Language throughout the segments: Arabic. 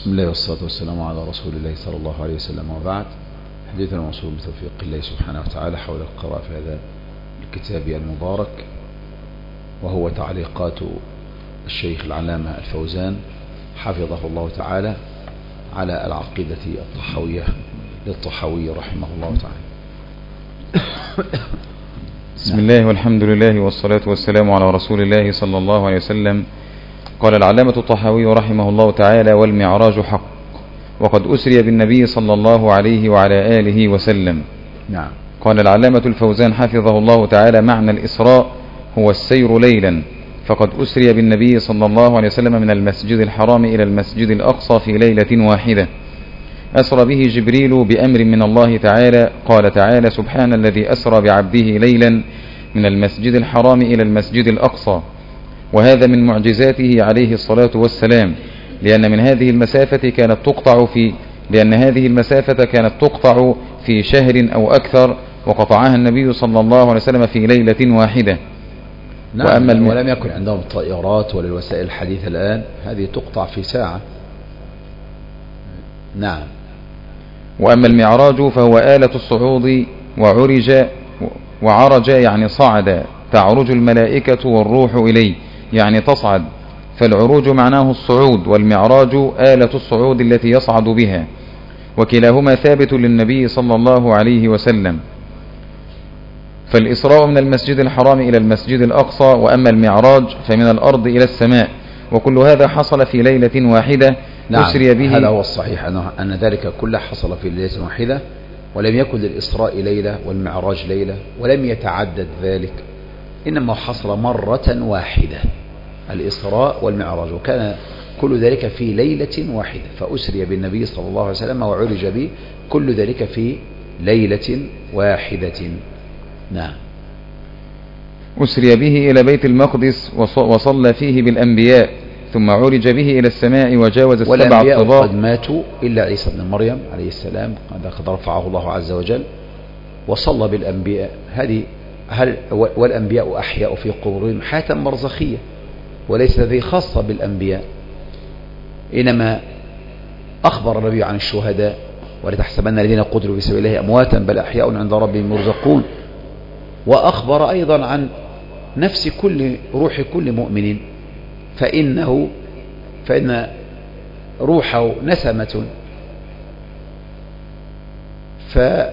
بسم الله والصلاة والسلام على رسول الله صلى الله عليه وسلم، وبعد. حديثنا موصول بتوفيق الله سبحانه وتعالى حول القراءة في هذا الكتاب المبارك، وهو تعليقات الشيخ العلامة الفوزان حفظه الله تعالى على العقيدة الطحاوية للطحاوي رحمه الله تعالى. بسم الله والحمد لله والصلاة والسلام على رسول الله صلى الله عليه وسلم. قال العلامة الطحاوي رحمه الله تعالى: والمعراج حق، وقد أسري بالنبي صلى الله عليه وعلى آله وسلم. نعم. قال العلامة الفوزان حفظه الله تعالى: معنى الإسراء هو السير ليلا، فقد أسري بالنبي صلى الله عليه وسلم من المسجد الحرام إلى المسجد الأقصى في ليلة واحدة، أسرى به جبريل بأمر من الله تعالى. قال تعالى: سبحان الذي أسرى بعبده ليلا من المسجد الحرام إلى المسجد الأقصى. وهذا من معجزاته عليه الصلاة والسلام، لأن هذه المسافة كانت تقطع في شهر أو أكثر، وقطعها النبي صلى الله عليه وسلم في ليلة واحدة. نعم. ولم يكن عندهم الطائرات ولا الوسائل الحديثة الآن، هذه تقطع في ساعة. نعم. وأما المعراج فهو آلة الصعود، وعرج يعني صعد، تعرج الملائكة والروح إليه يعني تصعد، فالعروج معناه الصعود، والمعراج آلة الصعود التي يصعد بها، وكلاهما ثابت للنبي صلى الله عليه وسلم. فالإسراء من المسجد الحرام إلى المسجد الأقصى، وأما المعراج فمن الأرض إلى السماء، وكل هذا حصل في ليلة واحدة. نعم. أسري به. هذا هو الصحيح، أن ذلك كله حصل في ليلة واحدة، ولم يكن للإسراء ليلة والمعراج ليلة، ولم يتعدد ذلك، إنما حصل مرة واحدة الإسراء والمعراج، وكان كل ذلك في ليلة واحدة، فأسري بالنبي صلى الله عليه وسلم وعرج به، كل ذلك في ليلة واحدة. نعم. أسري به إلى بيت المقدس وصلى فيه بالأنبياء، ثم عرج به إلى السماء وجاوز السبع الطباق. والأنبياء قد ماتوا إلا عيسى بن مريم عليه السلام، قد رفعه الله عز وجل وصلى بالأنبياء. والأنبياء أحياء في قبورهم حياة برزخية، وليس هذه خاصة بالأنبياء، إنما أخبر النبي عن الشهداء: ولا تحسبن الذين قتلوا في سبيل الله أمواتا بل أحياء عند ربهم يرزقون. وأخبر أيضا عن نفس روح كل مؤمن، فإن روحه نسمة، فهذه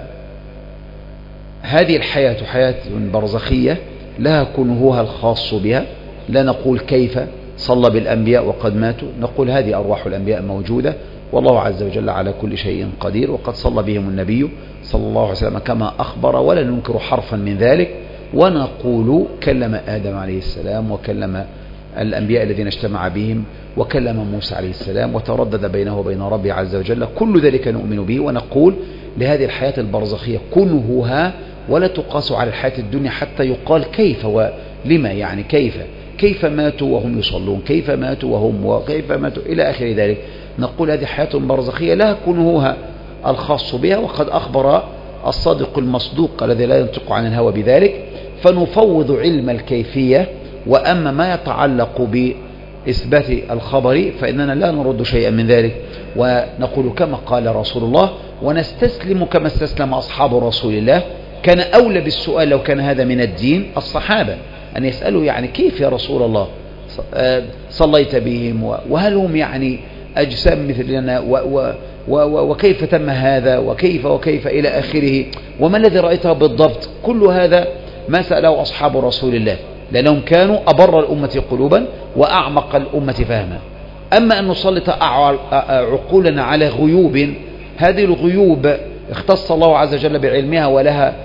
الحياة حياة برزخية لها كنهها الخاص بها. لا نقول كيف صلى بالأنبياء وقد ماتوا، نقول هذه أرواح الأنبياء موجودة، والله عز وجل على كل شيء قدير، وقد صلى بهم النبي صلى الله عليه وسلم كما أخبر، ولا ننكر حرفا من ذلك. ونقول كلم آدم عليه السلام، وكلم الأنبياء الذين اجتمع بهم، وكلم موسى عليه السلام، وتردد بينه وبين ربه عز وجل، كل ذلك نؤمن به. ونقول لهذه الحياة البرزخية كنهها، ولا تقاس على الحياة الدنيا حتى يقال كيف ولما، يعني كيف ماتوا وهم يصلون، كيف ماتوا وكيف ماتوا إلى آخر ذلك. نقول هذه حياة برزخية لها كنهها الخاص بها، وقد أخبر الصادق المصدوق الذي لا ينطق عن الهوى بذلك، فنفوض علم الكيفية. وأما ما يتعلق بإثبات الخبر فإننا لا نرد شيئا من ذلك، ونقول كما قال رسول الله، ونستسلم كما استسلم أصحاب رسول الله. كان أولى بالسؤال لو كان هذا من الدين الصحابة أن يسألوا يعني كيف يا رسول الله صليت بهم، وهل هم يعني أجسام مثلنا، وكيف تم هذا، وكيف إلى آخره، وما الذي رأيته بالضبط. كل هذا ما سأله أصحاب رسول الله، لأنهم كانوا أبر الأمة قلوبا وأعمق الأمة فهما. أما أن نسلط عقولنا على غيوب، هذه الغيوب اختص الله عز وجل بعلمها، ولها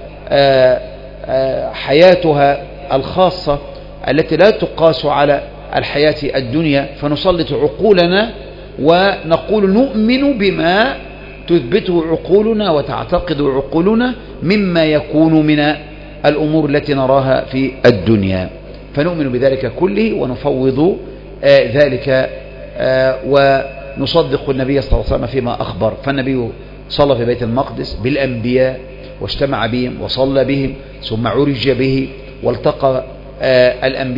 حياتها الخاصة التي لا تقاس على الحياة الدنيا، فنسلط عقولنا ونقول نؤمن بما تثبته عقولنا وتعتقد عقولنا مما يكون من الأمور التي نراها في الدنيا، فنؤمن بذلك كله ونفوض ذلك ونصدق النبي صلى الله عليه وسلم فيما أخبر. فالنبي صلى في بيت المقدس بالأنبياء واجتمع بهم وصلى بهم، ثم عرج به والتقى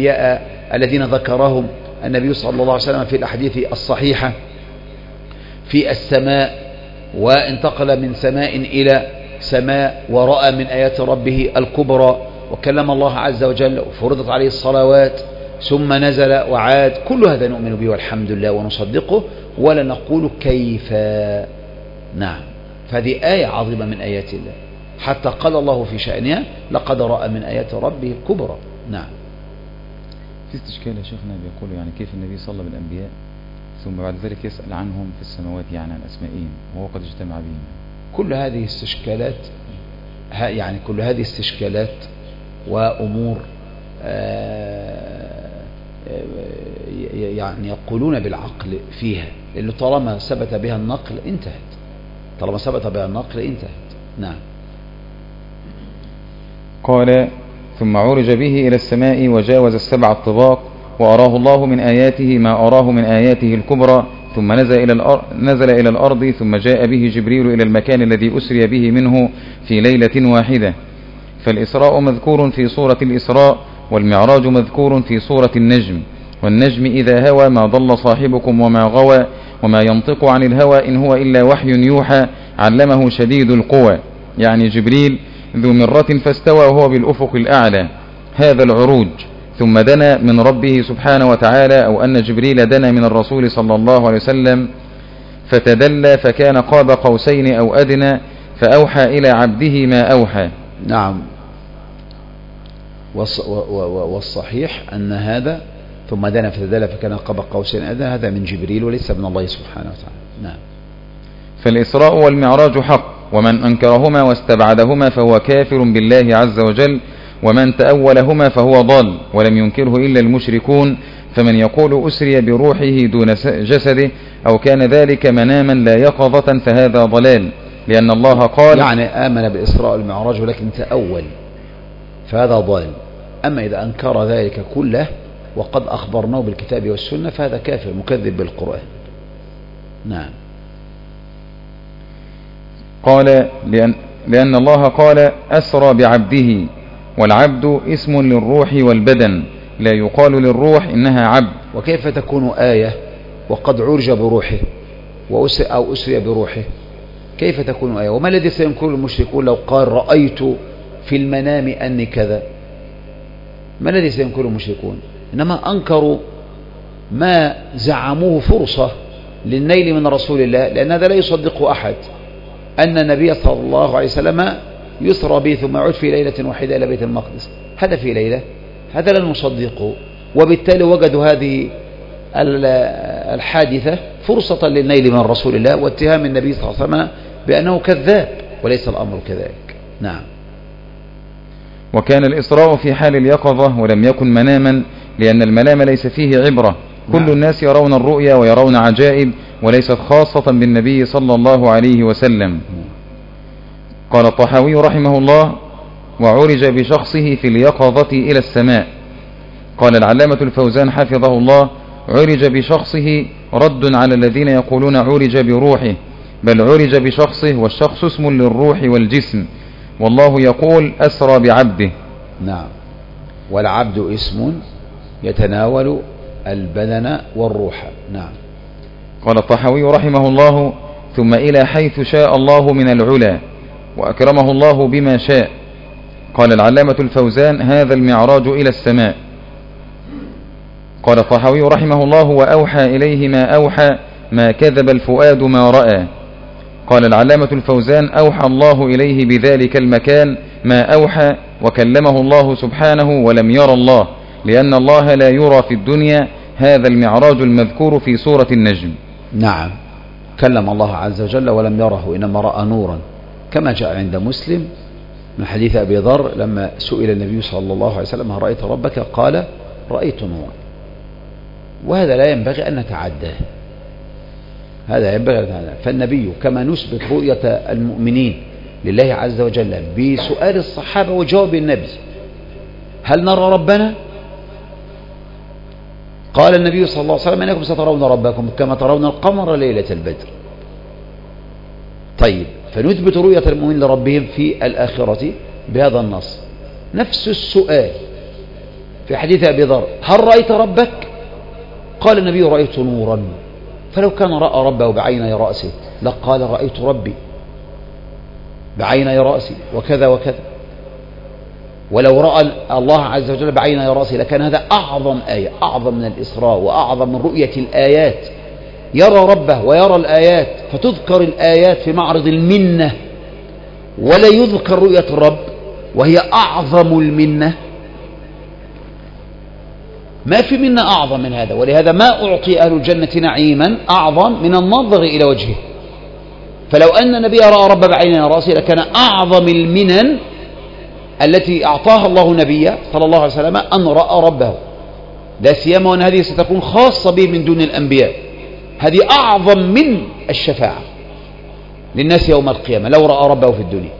الأنبياء الذين ذكرهم النبي صلى الله عليه وسلم في الأحاديث الصحيحة. في السماء، وانتقل من سماء إلى سماء، ورأى من آيات ربه الكبرى، وكلم الله عز وجل، وفرضت عليه الصلوات، ثم نزل وعاد. كل هذا نؤمن به والحمد لله ونصدقه، ولا نقول كيف. نعم، فهذه آية عظيمة من آيات الله، حتى قال الله في شأنها لقد رأى من آيات ربه الكبرى. نعم. في استشكال يا شيخنا بيقول يعني كيف النبي صلى بالأنبياء ثم بعد ذلك يسأل عنهم في السماوات، يعني عن أسمائهم وهو قد اجتمع بهم. كل هذه استشكالات، يعني كل هذه استشكالات وأمور يعني يقولون بالعقل فيها، لأنه طالما ثبت بها النقل انتهت، طالما ثبت بها النقل انتهت. نعم. قال ثم عرج به إلى السماء وجاوز السبع الطباق، وأراه الله من آياته ما أراه من آياته الكبرى، ثم نزل إلى الأرض، ثم جاء به جبريل إلى المكان الذي أسري به منه في ليلة واحدة. فالإسراء مذكور في سورة الإسراء، والمعراج مذكور في سورة النجم. والنجم إذا هوى ما ضل صاحبكم وما غوى، وما ينطق عن الهوى إن هو إلا وحي يوحى، علمه شديد القوى، يعني جبريل، ذو مرة فاستوى وهو بالأفق الأعلى. هذا العروج. ثم دنا من ربه سبحانه وتعالى، أو أن جبريل دنا من الرسول صلى الله عليه وسلم فتدلى فكان قاب قوسين أو أدنى، فأوحى إلى عبده ما أوحى. نعم. والصحيح أن هذا ثم دنا فتدلى فكان قاب قوسين أدنى هذا من جبريل وليس من الله سبحانه وتعالى. نعم. فالإسراء والمعراج حق، ومن أنكرهما واستبعدهما فهو كافر بالله عز وجل، ومن تأولهما فهو ضال، ولم ينكره إلا المشركون. فمن يقول أسري بروحه دون جسده أو كان ذلك مناما لا يقظة فهذا ضلال، لأن الله قال يعني آمن بالإسراء والمعراج ولكن تأول فهذا ضال. أما إذا أنكر ذلك كله وقد أخبرناه بالكتاب والسنة فهذا كافر مكذب بالقرآن. نعم. قال لأن الله قال أسرى بعبده، والعبد اسم للروح والبدن، لا يقال للروح إنها عبد. وكيف تكون آية وقد عرج بروحه أو أسري بروحه؟ كيف تكون آية؟ وما الذي سينكر المشركون لو قال رأيت في المنام أني كذا؟ ما الذي سينكر المشركون؟ إنما أنكروا ما زعموه فرصة للنيل من رسول الله، لأن هذا لا يصدق أحد أن النبي صلى الله عليه وسلم يسرى به ثم يعود في ليلة واحدة إلى بيت المقدس. هذا في ليلة، هذا لا نصدقه، وبالتالي وجدوا هذه الحادثة فرصة للنيل من رسول الله واتهام النبي صلى الله عليه وسلم بأنه كذاب، وليس الأمر كذلك. نعم. وكان الإسراء في حال اليقظة ولم يكن مناما، لأن المنام ليس فيه عبرة. كل الناس يرون الرؤيا ويرون عجائب، وليست خاصة بالنبي صلى الله عليه وسلم. قال الطحاوي رحمه الله وعرج بشخصه في اليقظة إلى السماء. قال العلامة الفوزان حفظه الله عرج بشخصه رد على الذين يقولون عرج بروحه، بل عرج بشخصه، والشخص اسم للروح والجسم، والله يقول أسرى بعبده. نعم. والعبد اسم يتناول البدن والروح. نعم. قال الطحاوي رحمه الله ثم إلى حيث شاء الله من العلا، وأكرمه الله بما شاء. قال العلامة الفوزان هذا المعراج إلى السماء. قال الطحاوي رحمه الله وأوحى إليه ما أوحى، ما كذب الفؤاد ما رأى. قال العلامة الفوزان أوحى الله إليه بذلك المكان ما أوحى، وكلمه الله سبحانه ولم يرى الله، لأن الله لا يرى في الدنيا. هذا المعراج المذكور في سورة النجم. نعم. كلم الله عز وجل ولم يره، إنما رأى نورا، كما جاء عند مسلم من حديث أبي ذر لما سئل النبي صلى الله عليه وسلم هل رأيت ربك؟ قال رأيت نورا. وهذا لا ينبغي أن نتعداه، هذا ينبغي أن نتعداه. فالنبي كما نثبت رؤية المؤمنين لله عز وجل بسؤال الصحابة وجواب النبي هل نرى ربنا؟ قال النبي صلى الله عليه وسلم إنكم سترون ربكم كما ترون القمر ليلة البدر. طيب، فنثبت رؤية المؤمنين لربهم في الآخرة بهذا النص. نفس السؤال في حديث أبي ذر هل رأيت ربك؟ قال النبي رأيت نورا. فلو كان رأى ربه بعيني رأسه لقال رأيت ربي بعيني رأسي وكذا وكذا. ولو رأى الله عز وجل بعيني رأسه لكان هذا أعظم آية، أعظم من الإسراء وأعظم من رؤية الآيات. يرى ربه ويرى الآيات، فتذكر الآيات في معرض المنة ولا يذكر رؤية الرب وهي أعظم المنة. ما في منة أعظم من هذا، ولهذا ما أعطي أهل الجنة نعيما أعظم من النظر إلى وجهه. فلو أن النبي رأى رب بعين رأسه لكان أعظم المنن التي أعطاها الله نبيه صلى الله عليه وسلم أن رأى ربه، لا سيما وأن هذه ستكون خاصة به من دون الأنبياء. هذه أعظم من الشفاعة للناس يوم القيامة لو رأى ربه في الدنيا،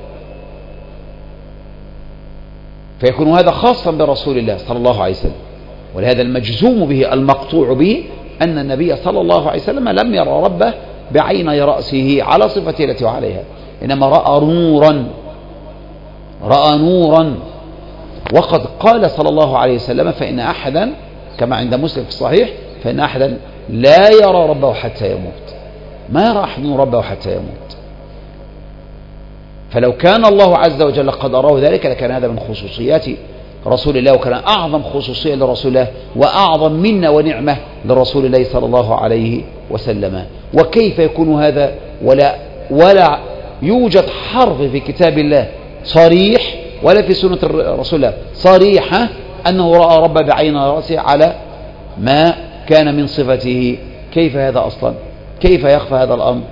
فيكون هذا خاصا برسول الله صلى الله عليه وسلم. ولهذا المجزوم به المقطوع به أن النبي صلى الله عليه وسلم لم يرى ربه بعيني رأسه على صفته التي عليها، إنما رأى نورا. وقد قال صلى الله عليه وسلم فإن أحدا كما عند مسلم في الصحيح فإن أحدا لا يرى ربه حتى يموت، ما يرى أحد ربه حتى يموت. فلو كان الله عز وجل قد أراه ذلك لكان هذا من خصوصيات رسول الله، وكان أعظم خصوصية لرسول الله وأعظم منة ونعمة لرسول الله صلى الله عليه وسلم. وكيف يكون هذا ولا يوجد حرف في كتاب الله صريح ولا في سنة رسول الله صريحة أنه رأى رب بعين رأسه على ما كان من صفته؟ كيف هذا أصلا؟ كيف يخفى هذا الأمر؟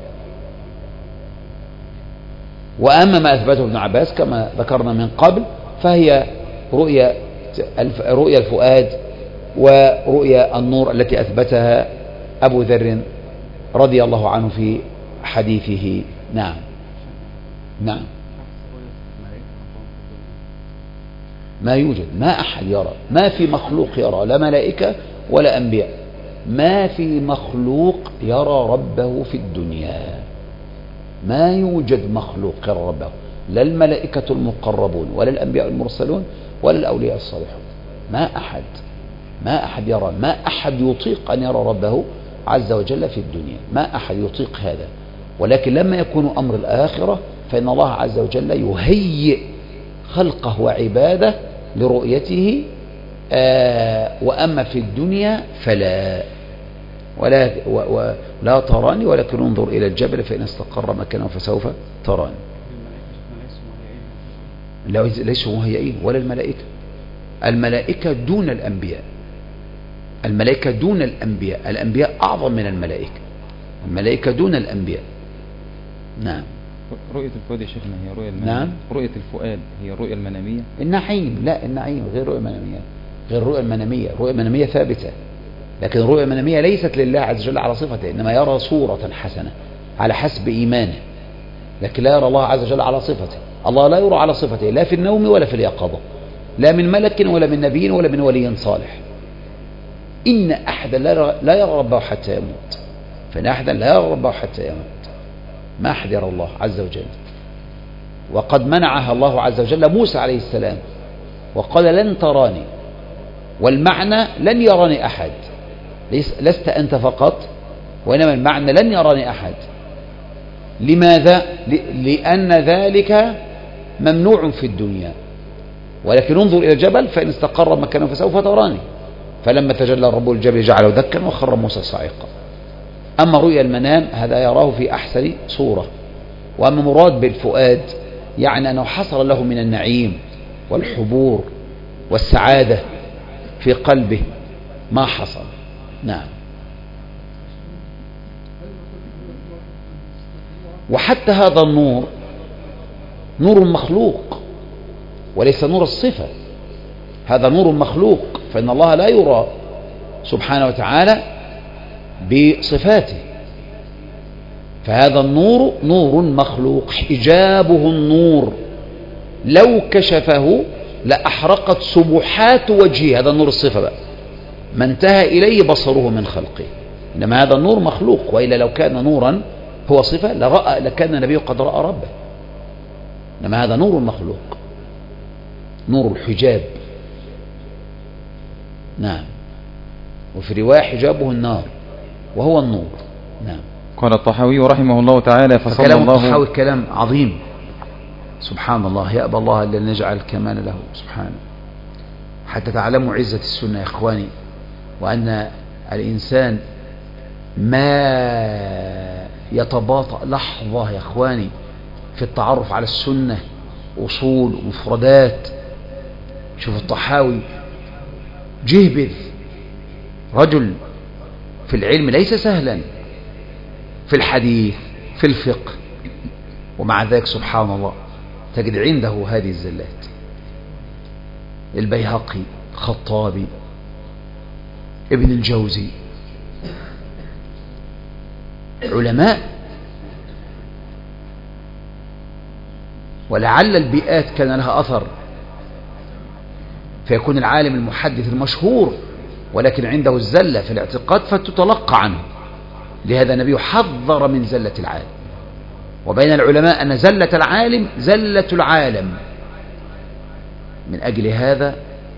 وأما ما أثبته ابن عباس كما ذكرنا من قبل فهي رؤية الفؤاد ورؤية النور التي أثبتها أبو ذر رضي الله عنه في حديثه. نعم ما يوجد، ما أحد يرى، ما في مخلوق يرى، لا ملائكة ولا أنبياء، ما في مخلوق يرى ربه في الدنيا، ما يوجد مخلوق يرى ربه، لا الملائكة المقربون ولا الأنبياء المرسلون ولا الأولياء الصالحون. ما أحد يرى، ما أحد يطيق أن يرى ربه عز وجل في الدنيا، ما أحد يطيق هذا. ولكن لما يكون أمر الآخرة فإن الله عز وجل يهيئ خلقه وعباده لرؤيته. وأما في الدنيا فلا ولا تراني ولكن انظر إلى الجبل فإن استقر مكانه فسوف تراني. ليسوا مهيئين ولا الملائكة. الملائكة دون الأنبياء، الملائكة دون الأنبياء، الأنبياء أعظم من الملائكة، الملائكة دون الأنبياء. نعم. رؤية الفؤاد يا شيخنا هي رؤية المنامية؟ نعم. رؤية الفؤاد هي الرؤية المنامية؟ النعيم، لا النعيم غير رؤية منامية، غير الرؤية المنامية. الرؤية المنامية ثابتة، لكن الرؤية المنامية ليست لله عز وجل على صفته، إنما يرى صورة حسنة على حسب إيمانه، لكن لا يرى الله عز وجل على صفته. الله لا يرى على صفته لا في النوم ولا في اليقظة، لا من ملك ولا من نبي ولا من ولي صالح. إن أحدا لا يرى ربه حتى يموت، فإن أحدا لا يرى ربه حتى يموت. ما أحد يرى الله عز وجل. وقد منعها الله عز وجل موسى عليه السلام وقال لن تراني، والمعنى لن يراني أحد، لست أنت فقط، وإنما المعنى لن يراني أحد. لماذا؟ لأن ذلك ممنوع في الدنيا، ولكن انظر إلى الجبل فإن استقر مكانه فسوف تراني. فلما تجلى رب الجبل جعله دكا وخر موسى صاعقا. أما رؤيا المنام هذا يراه في أحسن صورة. وأما مراد بالفؤاد يعني أنه حصل له من النعيم والحبور والسعادة في قلبه ما حصل. نعم. وحتى هذا النور نور مخلوق وليس نور الصفة، هذا نور مخلوق، فإن الله لا يرى سبحانه وتعالى بصفاته، فهذا النور نور مخلوق، حجابه النور، لو كشفه لأحرقت سبحات وجهه. هذا النور الصفة بقى ما انتهى إليه بصره من خلقه، إنما هذا النور مخلوق، وإلا لو كان نورا هو صفة لكان النبي قد رأى ربه، إنما هذا نور مخلوق، نور الحجاب. نعم. وفي رواية حجابه النار، وهو النور. نعم. قال الطحاوي رحمه الله تعالى فصلى فكلام الله الطحاوي كلام عظيم سبحان الله، يأبى الله إلا نجعل الكمال له سبحانه، حتى تعلموا عزة السنة يا إخواني، وأن الإنسان ما يتباطأ لحظة يا إخواني في التعرف على السنة، أصول ومفردات. شوف الطحاوي جهبذ، رجل في العلم ليس سهلا، في الحديث في الفقه، ومع ذلك سبحان الله تجد عنده هذه الزلات. البيهقي، خطابي، ابن الجوزي، علماء، ولعل البيئات كان لها أثر، فيكون العالم المحدث المشهور ولكن عنده الزلة في الاعتقاد فتتلقى عنه. لهذا النبي حذر من زلة العالم، وبين العلماء أن زلة العالم زلة العالم. من أجل هذا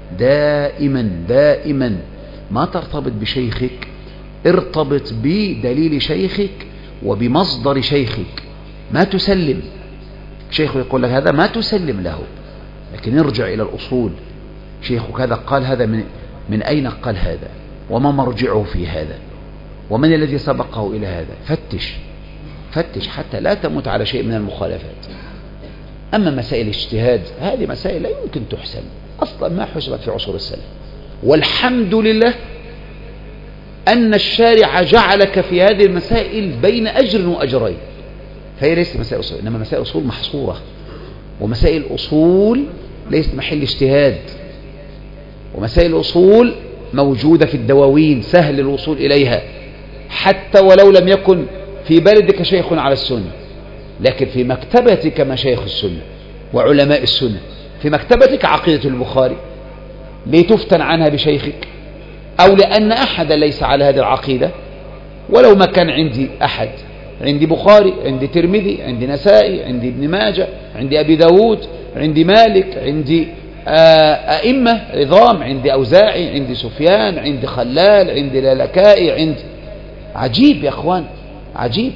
دائما ما ترتبط بشيخك، ارتبط بدليل شيخك وبمصدر شيخك، ما تسلم. شيخ يقول لك هذا ما تسلم له، لكن ارجع إلى الأصول. شيخك هذا قال هذا من أين قال هذا، وما مرجعه في هذا، ومن الذي سبقه إلى هذا. فتش حتى لا تموت على شيء من المخالفات. أما مسائل الاجتهاد هذه مسائل لا يمكن تحسن أصلا، ما حسبت في عصور السلف، والحمد لله أن الشارع جعلك في هذه المسائل بين أجر وأجرين، فهي ليست مسائل أصول، إنما مسائل أصول محصورة، ومسائل أصول ليست محل اجتهاد، ومسائل أصول موجودة في الدواوين سهل الوصول إليها، حتى ولو لم يكن في بلدك شيخ على السنة، لكن في مكتبتك مشايخ السنة وعلماء السنة. في مكتبتك عقيدة البخاري لتفتن عنها بشيخك، أو لأن أحدا ليس على هذه العقيدة، ولو ما كان عندي أحد، عندي بخاري، عندي ترمذي، عندي نسائي، عندي ابن ماجه، عندي أبي داود، عندي مالك، عندي أئمة عظام، عندي أوزاعي، عندي سفيان، عندي خلال، عندي لالكائي، عندي. عجيب يا أخوان، عجيب.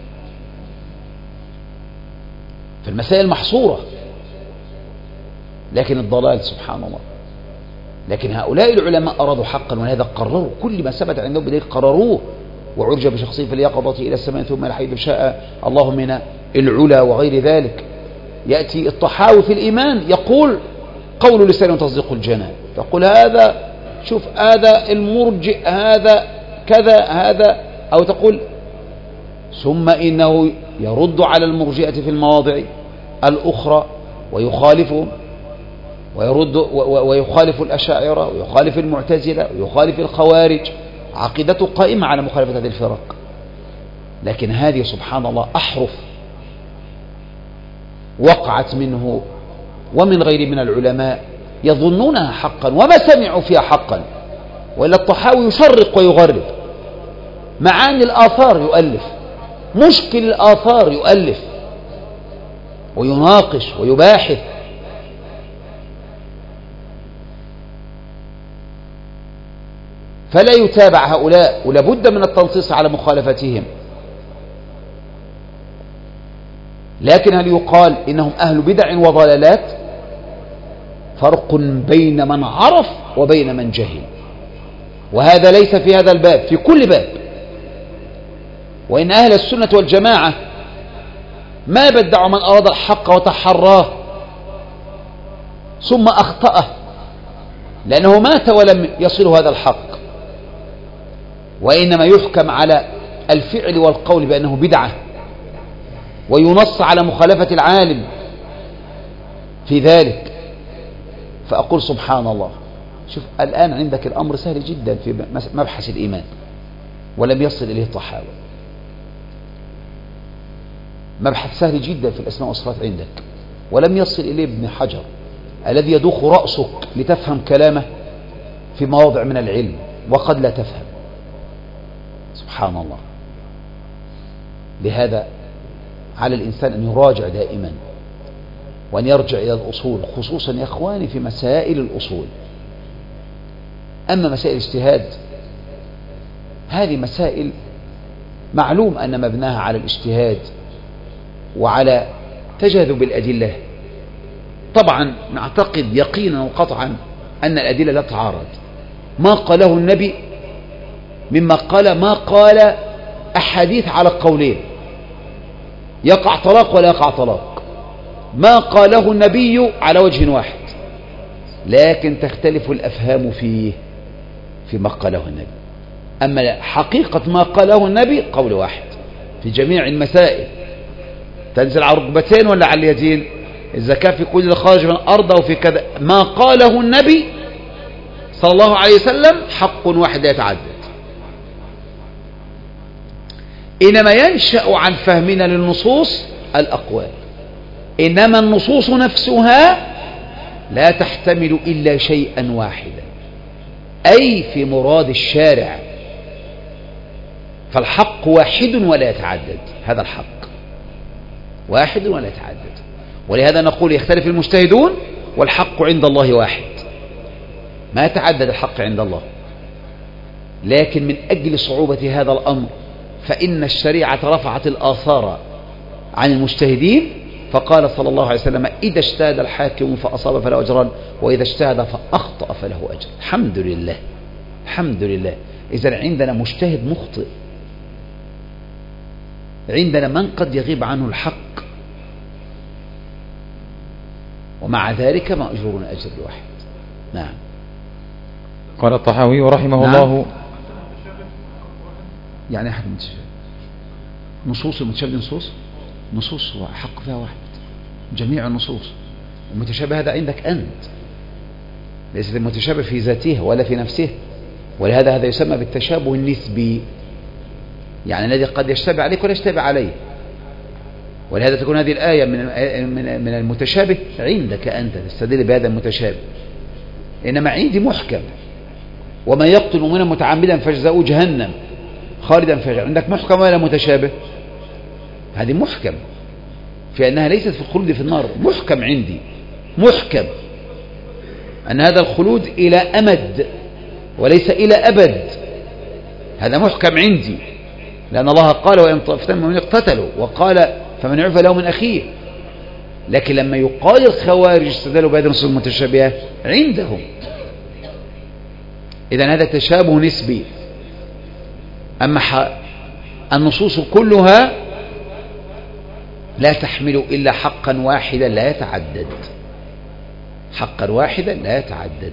في المسائل محصورة، لكن الضلال سبحان الله. لكن هؤلاء العلماء أرادوا حقا، ولهذا قرروا كل ما ثبت عندهم بدليل قرروه. وعرج بشخصه في اليقظة إلى السماء ثم إلى حيث شاء الله من العلا وغير ذلك. يأتي الطحاوي في الإيمان يقول قول لسان وتصديق الجنان، تقول هذا شوف هذا المرجئ هذا كذا هذا، أو تقول ثم إنه يرد على المرجئة في المواضع الأخرى ويخالفهم، ويخالف الأشاعرة ويخالف المعتزلة ويخالف الخوارج، عقيدته قائمة على مخالفة هذه الفرق. لكن هذه سبحان الله أحرف وقعت منه ومن غير من العلماء يظنونها حقا وما سمعوا فيها حقا، وإلا الطحاوي يشرق ويغرب، معاني الآثار يؤلف، مشكل الآثار يؤلف ويناقش ويباحث. فلا يتابع هؤلاء، ولابد من التنصيص على مخالفتهم. لكن هل يقال إنهم أهل بدع وضلالات؟ فرق بين من عرف وبين من جهل، وهذا ليس في هذا الباب، في كل باب. وإن أهل السنة والجماعة ما بدعوا من أراد الحق وتحراه ثم أخطأه لأنه مات ولم يصل هذا الحق، وإنما يحكم على الفعل والقول بأنه بدعة، وينص على مخالفة العالم في ذلك. فأقول سبحان الله، شوف الآن عندك الأمر سهل جدا في مبحث الإيمان، ولم يصل إليه الطحاوي. مبحث سهل جدا في الأسماء والصفات عندك، ولم يصل إليه ابن حجر الذي يدوخ رأسك لتفهم كلامه في مواضع من العلم وقد لا تفهم. سبحان الله. لهذا على الإنسان أن يراجع دائما، وأن يرجع إلى الأصول، خصوصا يا إخواني في مسائل الأصول. أما مسائل الاجتهاد هذه مسائل معلوم أن مبناها على الاجتهاد وعلى تجاذب الأدلة. طبعا نعتقد يقينا وقطعا أن الأدلة لا تعارض. ما قاله النبي مما قال ما قال أحاديث على القولين، يقع طلاق ولا يقع طلاق، ما قاله النبي على وجه واحد، لكن تختلف الأفهام فيه فيما قاله النبي. أما حقيقة ما قاله النبي قول واحد في جميع المسائل، تنزل على الركبتين ولا على اليدين، الزكاة في كل خارج من الأرض أو في كذا، ما قاله النبي صلى الله عليه وسلم حق واحد لا يتعدد. إنما ينشأ عن فهمنا للنصوص الأقوال، إنما النصوص نفسها لا تحتمل إلا شيئا واحدا، أي في مراد الشارع، فالحق واحد ولا يتعدد. هذا الحق واحد ولا يتعدد، ولهذا نقول يختلف المجتهدون والحق عند الله واحد، ما يتعدد الحق عند الله. لكن من أجل صعوبة هذا الأمر فإن الشريعة رفعت الآثار عن المجتهدين، فقال صلى الله عليه وسلم إذا اجتهد الحاكم فأصاب فله أجران وإذا اجتهد فأخطأ فله أجر. الحمد لله، الحمد لله. إذا عندنا مجتهد مخطئ، عندنا من قد يغيب عنه الحق، ومع ذلك مأجور أجر واحد. نعم. قال الطحاوي رحمه نعم. الله يعني أحد متشابه، نصوص المتشابه نصوص حق فيها واحد، جميع النصوص. المتشابه هذا عندك أنت، ليس المتشابه في ذاته ولا في نفسه، ولهذا هذا يسمى بالتشابه النسبي، يعني الذي قد يشتبه عليك ولا يشتبه عليه. ولهذا تكون هذه الآية من المتشابه عندك أنت تستدل بهذا المتشابه. إنما عندي محكم، ومن يقتل مؤمنا متعمدا فجزاؤه جهنم خالدا فيها. عندك محكم ولا متشابه؟ هذه محكم في أنها ليست في الخلود في النار، محكم عندي، محكم أن هذا الخلود إلى أمد وليس إلى أبد، هذا محكم عندي، لأن الله قال وإن طائفتان من اقتتلوا، وقال فمن عرف له من أخيه. لكن لما يقال الخوارج استدلوا بهذه النصوص المتشابهة عندهم، إذن هذا تشابه نسبي. أما النصوص كلها لا تحمل إلا حقا واحدا لا يتعدد، حقا واحدا لا يتعدد،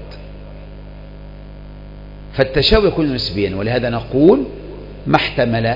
فالتشابه يكون نسبيا. ولهذا نقول ما احتمل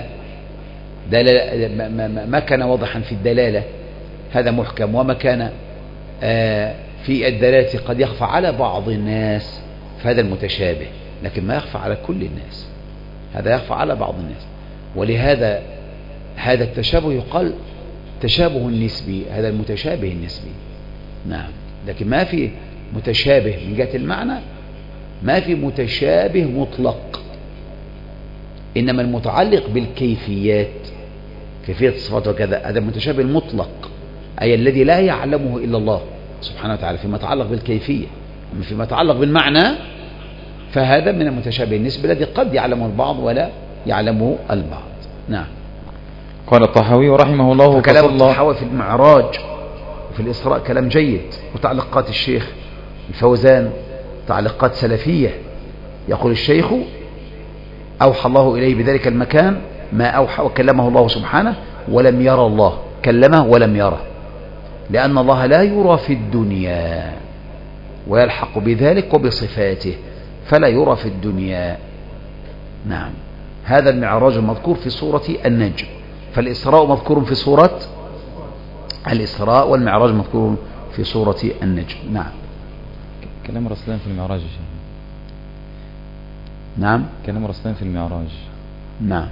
ما كان واضحا في الدلالة هذا محكم، وما كان في الدلالة قد يخفى على بعض الناس فهذا المتشابه، لكن ما يخفى على كل الناس، هذا يخفى على بعض الناس. ولهذا هذا التشابه يقال تشابه النسبي، هذا المتشابه النسبي. نعم. لكن ما في متشابه من جهة المعنى، ما في متشابه مطلق، إنما المتعلق بالكيفيات، كيفية الصفات وكذا، هذا المتشابه المطلق، أي الذي لا يعلمه إلا الله سبحانه وتعالى فيما يتعلق بالكيفية. أما فيما يتعلق بالمعنى فهذا من المتشابه النسبي الذي قد يعلمه البعض ولا يعلمه البعض. نعم. قال الطحاوي رحمه الله كلام الطحاوي في المعراج وفي الإسراء كلام جيد، وتعليقات الشيخ الفوزان تعليقات سلفية. يقول الشيخ أوحى الله إليه بذلك المكان ما أوحى، وكلمه الله سبحانه ولم يرى الله، كلمه ولم يره، لأن الله لا يرى في الدنيا ويلحق بذلك وبصفاته، فلا يرى في الدنيا. نعم. هذا المعراج المذكور في سورة النجم، فالإسراء مذكور في سورة الإسراء، والمعراج مذكور في سورة النجم. نعم. كلام رسلان في المعراج. نعم. كلام رسلان في المعراج. نعم.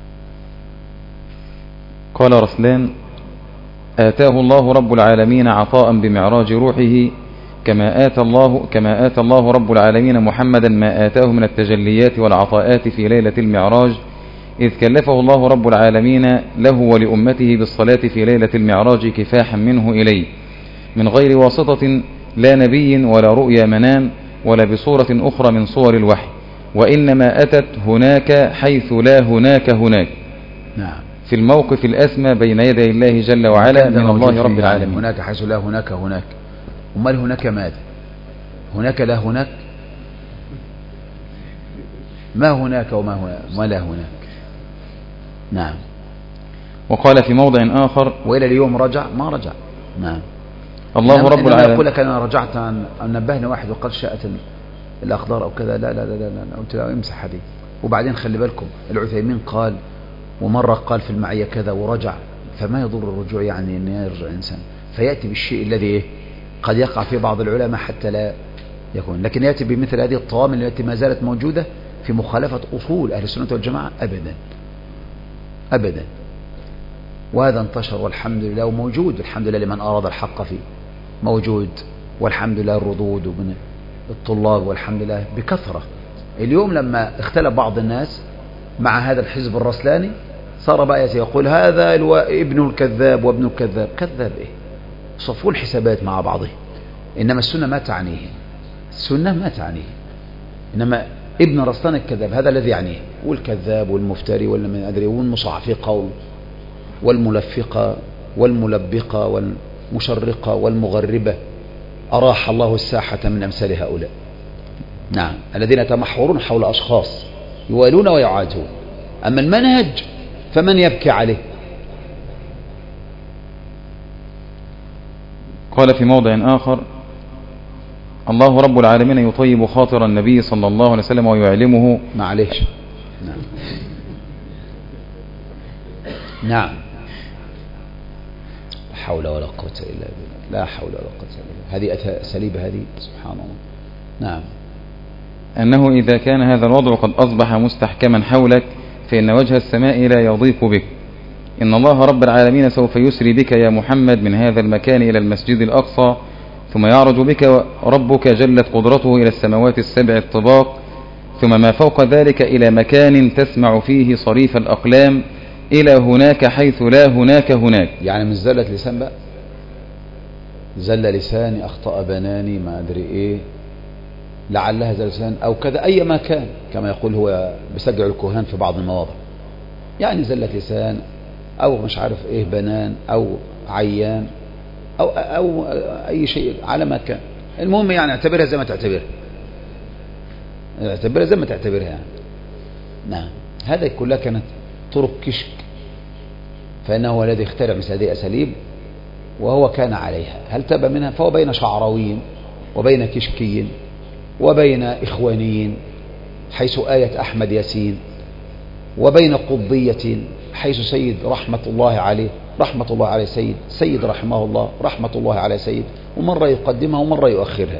قال رسلان آتاه الله رب العالمين عطاء بمعراج روحه كما آتى الله رب العالمين محمدا ما آتاه من التجليات والعطاءات في ليلة المعراج، إذ كلفه الله رب العالمين له ولأمته بالصلاة في ليلة المعراج كفاحا منه إليه، من غير واسطة لا نبي ولا رؤيا منام ولا بصورة أخرى من صور الوحي، وإنما أتت هناك حيث لا هناك هناك. نعم. في الموقف الأسمى بين يدي الله جل وعلا من الله رب العالمين. هناك حيث لا هناك هناك. أمال هناك ماذا؟ هناك لا هناك؟ ما هناك وما لا هناك. نعم. وقال في موضع آخر: وإلى اليوم رجع ما رجع. نعم. الله رب العالمين يقول لك أنا رجعت أن نبهني واحد وقد شاءت الأخضار أو كذا. لا لا لا لا, لا. قلت له امسح هذه. وبعدين خلي بالكم العثيمين قال ومرة قال في المعية كذا ورجع، فما يضر الرجوع يعني أن يرجع إنسان، فيأتي بالشيء الذي قد يقع في بعض العلماء حتى لا يكون، لكن يأتي بمثل هذه الطوامل التي ما زالت موجودة في مخالفة أصول أهل السنة والجماعة أبدا أبدا. وهذا انتشر والحمد لله وموجود، الحمد لله لمن أراد الحق فيه موجود، والحمد لله الردود ومن الطلاب والحمد لله بكثرة. اليوم لما اختلف بعض الناس مع هذا الحزب الرسلاني صار بقى يقول هذا ابن الكذاب وابن الكذاب. كذاب ايه؟ صفوا الحسابات مع بعضهم. انما السنة ما تعنيه، السنة ما تعنيه، انما ابن رسلان الكذاب هذا الذي يعنيه، والكذاب والمفتري ولا من ادري والمصعفقة والملفقة والملبقة والمشرقة والمغربة. أراح الله الساحة من أمثال هؤلاء. نعم. الذين يتمحورون حول أشخاص يوالون ويعادون. أما المنهج فمن يبكي عليه. قال في موضع آخر: الله رب العالمين يطيب خاطر النبي صلى الله عليه وسلم ويعلمه. معليش. نعم. نعم. لا حول ولا قوة إلا بالله. لا حول ولا قوة إلا بالله. هذه أساليب هذه سبحان الله. نعم. أنه إذا كان هذا الوضع قد أصبح مستحكما حولك فإن وجه السماء لا يضيق بك. إن الله رب العالمين سوف يسري بك يا محمد من هذا المكان إلى المسجد الأقصى، ثم يعرج بك ربك جلت قدرته إلى السماوات السبع الطباق، ثم ما فوق ذلك إلى مكان تسمع فيه صريف الأقلام إلى هناك حيث لا هناك هناك. يعني مش زلة لسان بقى، زل لساني أخطأ بناني ما أدري إيه، لعلها زل لسان أو كذا أي مكان كما يقول هو بسجع الكهان في بعض المواضع. يعني زلة لسان أو مش عارف إيه بنان أو عيان أو أي شيء على مكان. المهم يعني اعتبرها زي ما تعتبرها، اعتبرها زي ما تعتبرها يعني. نعم. هذه كلها كانت طرق كشك، فإنه هو الذي اخترع مثل هذه الأساليب وهو كان عليها. هل تاب منها؟ فهو بين شعراويين وبين كشكيين وبين إخوانيين حيث آية أحمد ياسين، وبين قضية حيث سيد رحمة الله عليه رحمة الله عليه سيد رحمه الله رحمة الله عليه سيد، ومرة يقدمها ومرة يؤخرها،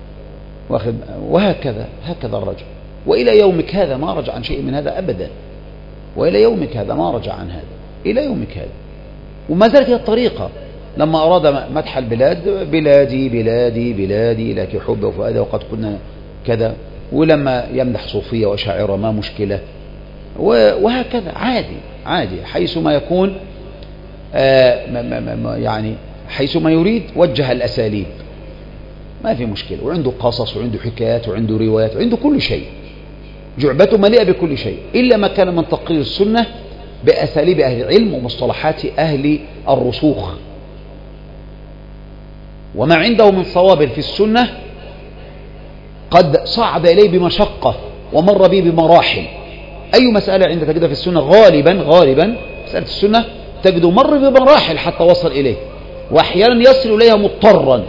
وهكذا الرجل. وإلى يومك هذا ما رجع عن شيء من هذا أبدا، وإلى يومك هذا ما رجع عن هذا إلى يومك هذا. وما زالت هي الطريقة. لما أراد مدح البلاد بلادي بلادي بلادي لك حب وفؤاد وقد كنا كذا، ولما يمدح صوفية وشاعرة ما مشكلة، وهكذا عادي حيث ما يكون يعني حيث ما يريد وجه الأساليب ما في مشكلة. وعنده قصص وعنده حكايات وعنده روايات وعنده كل شيء، جعبته مليئة بكل شيء إلا ما كان من تقرير السنة بأساليب أهل العلم ومصطلحات أهل الرسوخ. وما عنده من صواب في السنة قد صعد إليه بمشقة ومر به بمراحل. أي مسألة عند تجدها في السنة غالبا مسألة السنة تجده مر بمراحل حتى وصل إليه، وأحيانا يصل إليها مضطرا.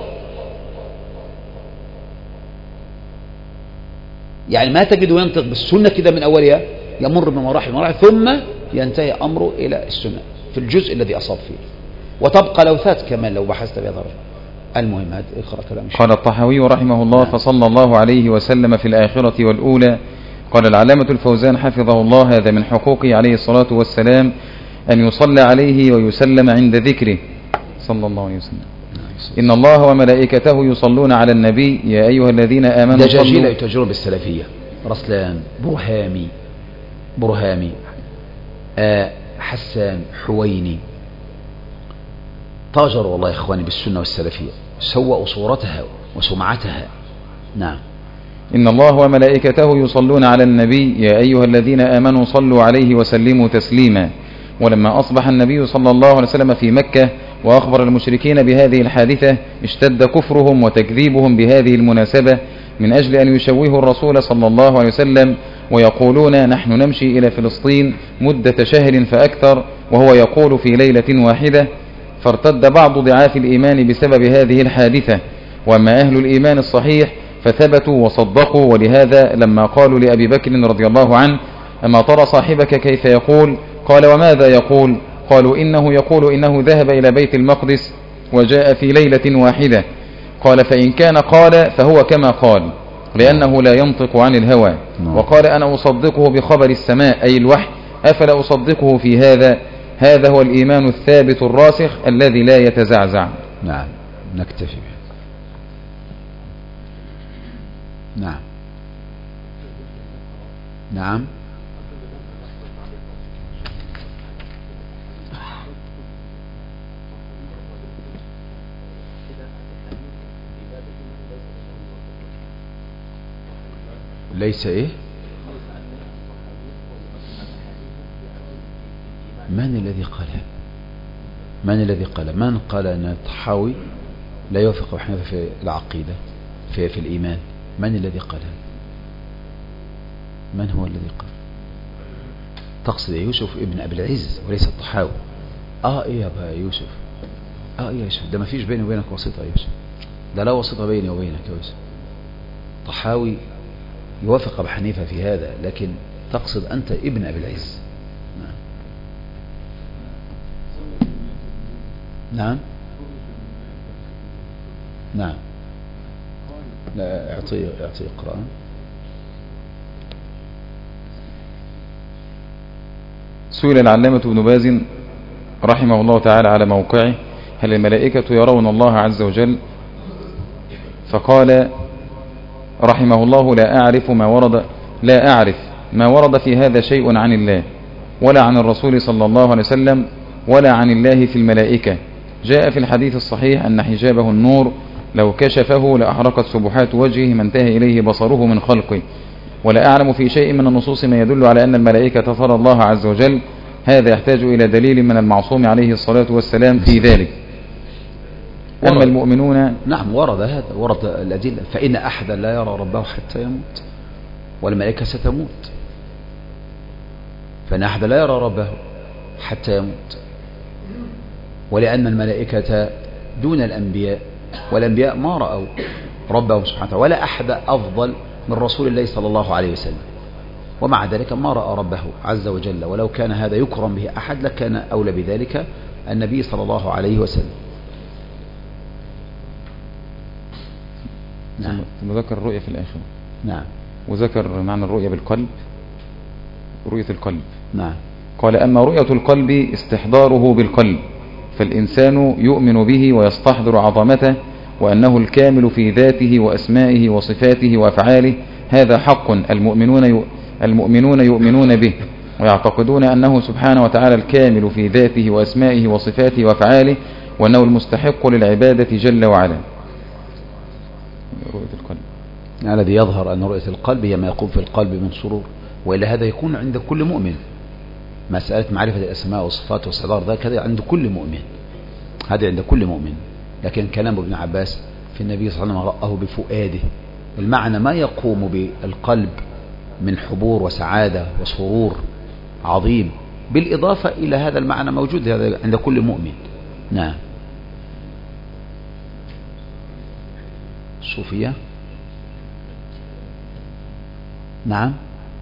يعني ما تجده ينطق بالسنة كده من أولها، يمر بمراحل ثم ينتهي أمره إلى السنة في الجزء الذي أصاب فيه، وتبقى لوثات كمان لو بحثت بهذا الرجل. المهم اقرأ كلام الشيخ. قال الطحاوي رحمه الله: فصلى الله عليه وسلم في الآخرة والأولى. قال العلامة الفوزان حفظه الله: هذا من حقوقه عليه الصلاة والسلام أن يصلى عليه ويسلم عند ذكره صلى الله عليه وسلم. إن الله وملائكته يصلون على النبي يا أيها الذين آمنوا دجاجيل يتجرون بالسلفية، رسلان، برهامي حسان، حويني، تاجر والله يا إخواني بالسنة والسلفية، سوأوا صورتها وسمعتها. نعم. إن الله وملائكته يصلون على النبي يا أيها الذين آمنوا صلوا عليه وسلموا تسليما. ولما أصبح النبي صلى الله عليه وسلم في مكة وأخبر المشركين بهذه الحادثة اشتد كفرهم وتكذيبهم بهذه المناسبة من أجل أن يشوهوا الرسول صلى الله عليه وسلم ويقولون نحن نمشي إلى فلسطين مدة شهر فأكثر وهو يقول في ليلة واحدة. فارتد بعض ضعاف الإيمان بسبب هذه الحادثة، وأما أهل الإيمان الصحيح فثبتوا وصدقوا. ولهذا لما قالوا لأبي بكر رضي الله عنه أما ترى صاحبك كيف يقول؟ قال وماذا يقول؟ قالوا إنه يقول إنه ذهب إلى بيت المقدس وجاء في ليلة واحدة. قال فإن كان قال فهو كما قال لأنه لا ينطق عن الهوى. وقال أنا أصدقه بخبر السماء أي الوحي، أفلا أصدقه في هذا؟ هذا هو الإيمان الثابت الراسخ الذي لا يتزعزع. نعم نكتفي. نعم نعم ليس إيه؟ من الذي قالها؟ من الذي قال؟ من قال أن الطحاوي لا يوافق حنيفة في العقيدة في الإيمان؟ من الذي قالها؟ من هو الذي قال؟ تقصد يوسف ابن أبي العز وليس الطحاوي. إيه يا أبا يوسف، يا يوسف ده ما فيش بيني وبينك واسطة يا يوسف، ده لا واسطة بيني وبينك يا يوسف. طحاوي يوافق أبو حنيفة في هذا، لكن تقصد أنت ابن أبي العز. نعم نعم لا اعطي اقرأ. سئل العلامة ابن باز رحمه الله تعالى على موقعه هل الملائكة يرون الله عز وجل؟ فقال رحمه الله لا أعرف ما ورد في هذا شيء عن الله ولا عن الرسول صلى الله عليه وسلم ولا عن الله في الملائكة. جاء في الحديث الصحيح أن حجابه النور لو كشفه لأحرقت سبحات وجهه ما انتهى إليه بصره من خلقه. ولا أعلم في شيء من النصوص ما يدل على أن الملائكة ترى الله عز وجل. هذا يحتاج إلى دليل من المعصوم عليه الصلاة والسلام في ذلك. أما المؤمنون نعم ورد الأدلة. فإن أحدا لا يرى ربه حتى يموت والملائكة ستموت. فإن أحدا لا يرى ربه حتى يموت، ولأن الملائكة دون الأنبياء، والأنبياء ما رأوا ربهم سبحانه وتعالى، ولا أحد أفضل من رسول الله صلى الله عليه وسلم، ومع ذلك ما رأى ربه عز وجل. ولو كان هذا يكرم به أحد لكان أولى بذلك النبي صلى الله عليه وسلم. نعم. ثم ذكر الرؤية في الآخرة. نعم. وذكر معنى الرؤية بالقلب، رؤية القلب. نعم. قال أما رؤية القلب استحضاره بالقلب، فالإنسان يؤمن به ويستحضر عظمته وأنه الكامل في ذاته وأسمائه وصفاته وأفعاله. هذا حق المؤمنون يؤمنون به ويعتقدون أنه سبحانه وتعالى الكامل في ذاته وأسمائه وصفاته وأفعاله، وأنه المستحق للعبادة جل وعلا. رؤية القلب الذي يظهر أن رؤية القلب هي ما يقوم في القلب من سرور، وإلا هذا يكون عند كل مؤمن. مسألة معرفة الأسماء والصفات واستحضار ذلك هذا عند كل مؤمن، هذا عند كل مؤمن. لكن كلام ابن عباس في النبي صلى الله عليه وسلم رأه بفؤاده، المعنى ما يقوم بالقلب من حبور وسعادة وسرور عظيم، بالإضافة إلى هذا المعنى موجود هذا عند كل مؤمن. نعم. الصوفية. نعم.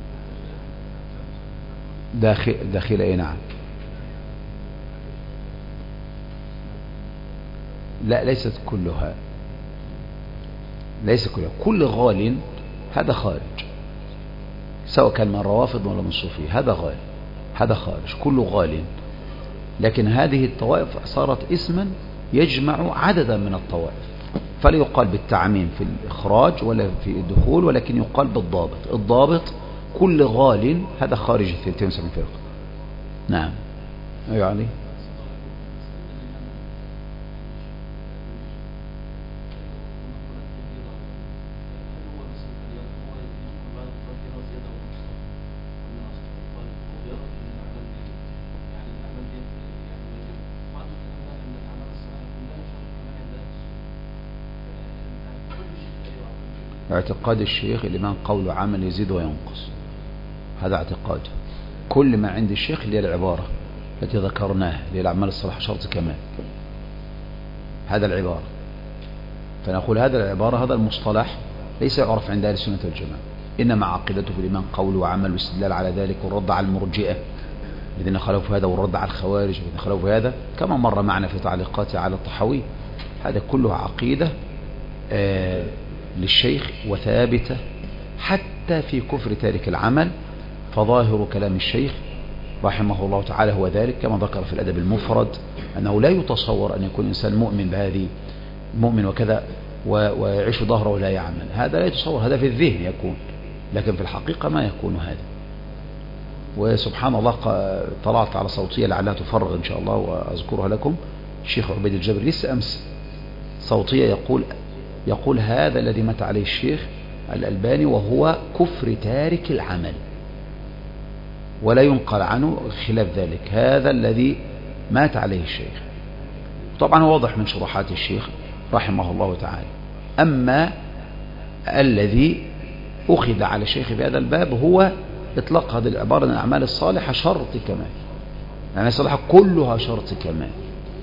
داخل اي نعم. لا ليست كلها، ليس كلها. كل غال هذا خارج، سواء كان من الروافض ولا من الصوفية، هذا غال هذا خارج، كل غال. لكن هذه الطوائف صارت اسما يجمع عددا من الطوائف، فلا يقال بالتعميم في الإخراج ولا في الدخول، ولكن يقال بالضابط. الضابط كل غال هذا خارج 72 فرقة. نعم. أيوة علي. اعتقاد الشيخ الإيمان قول وعمل يزيد وينقص، هذا اعتقاد. كل ما عند الشيخ اللي هي العبارة التي ذكرناها اللي هي الأعمال الصالحة شرط كمال، هذا العبارة. فنقول هذا العبارة هذا المصطلح ليس يعرف عند أهل السنة والجماعة، إنما عقيدته في الإيمان قول وعمل واستدلال على ذلك والرد على المرجئة الذين خالفوا هذا والرد على الخوارج الذين خالفوا هذا، كما مر معنا في تعليقاته على الطحاوي. هذا كله عقيدة للشيخ وثابتة حتى في كفر تارك العمل. فظاهر كلام الشيخ رحمه الله تعالى هو ذلك، كما ذكر في الأدب المفرد أنه لا يتصور أن يكون إنسان مؤمن بهذه مؤمن وكذا ويعيش ظهره ولا يعمل، هذا لا يتصور، هذا في الذهن يكون، لكن في الحقيقة ما يكون هذا. وسبحان الله طلعت على صوتية لعلها تفرغ إن شاء الله وأذكرها لكم، الشيخ عبيد الجبري لسه أمس صوتية يقول هذا الذي مات عليه الشيخ الألباني وهو كفر تارك العمل، ولا ينقل عنه خلاف ذلك، هذا الذي مات عليه الشيخ. طبعا هو واضح من شروحات الشيخ رحمه الله تعالى. أما الذي أخذ على الشيخ في هذا الباب هو إطلاق هذه العبارة أن الأعمال الصالحة شرط كمال، الأعمال الصالحة كلها شرط كمال.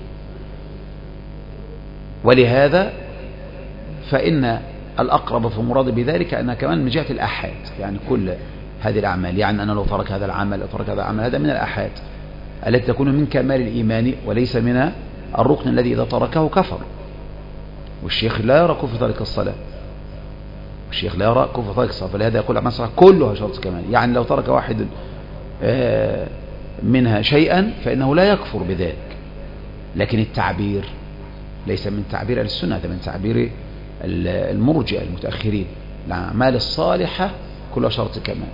ولهذا فإن الأقرب في المراد بذلك أنها كمان من جهة الأحاد، يعني كل هذه الأعمال، يعني أنا لو ترك هذا العمل أو ترك هذا العمل، هذا من الأحاد التي تكون من كمال الإيمان وليس من الركن الذي إذا تركه كفر. والشيخ لا يرى كفر ترك الصلاة، الشيخ لا يرى كفر ترك الصلاة، فلهذا يقول الأعمال الصالحة كلها شرط كمال، يعني لو ترك واحد منها شيئا فإنه لا يكفر بذلك. لكن التعبير ليس من تعبير أهل السنة، هذا من تعبير المرجئة المتأخرين، الأعمال الصالحة كلها شرط كمال.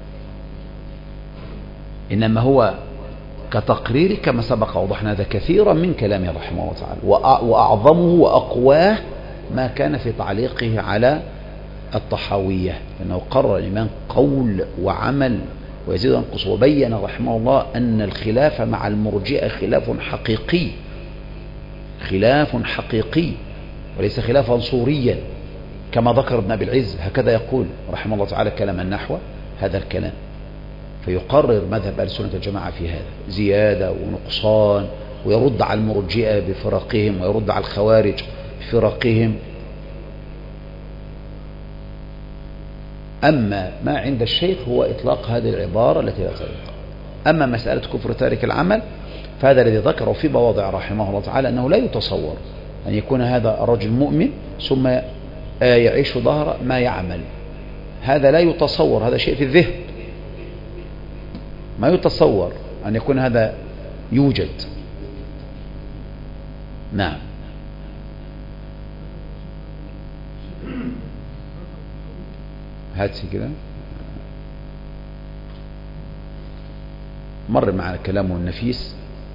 إنما هو كتقرير كما سبق وضحنا هذا كثيرا من كلامه رحمه الله تعالى، وأعظمه وأقواه ما كان في تعليقه على الطحاوية، لأنه قرر الإيمان قول وعمل ويزيد وينقص، وبين رحمه الله أن الخلاف مع المرجئة خلاف حقيقي، خلاف حقيقي وليس خلافا صوريا كما ذكر ابن أبي العز، هكذا يقول رحمه الله تعالى كلاما نحو هذا الكلام. فيقرر مذهب أهل السنة والجماعة في هذا زيادة ونقصان، ويرد على المرجئة بفرقهم ويرد على الخوارج بفرقهم. أما ما عند الشيخ هو إطلاق هذه العبارة التي لا تليق. أما مسألة كفر تارك العمل فهذا الذي ذكره في مواضع رحمه الله تعالى أنه لا يتصور أن يكون هذا الرجل مؤمن ثم يعيش ظهر ما يعمل، هذا لا يتصور، هذا شيء في الذهن، ما يتصور أن يكون هذا يوجد. نعم. هاتي كده مر معنا كلامه النفيس.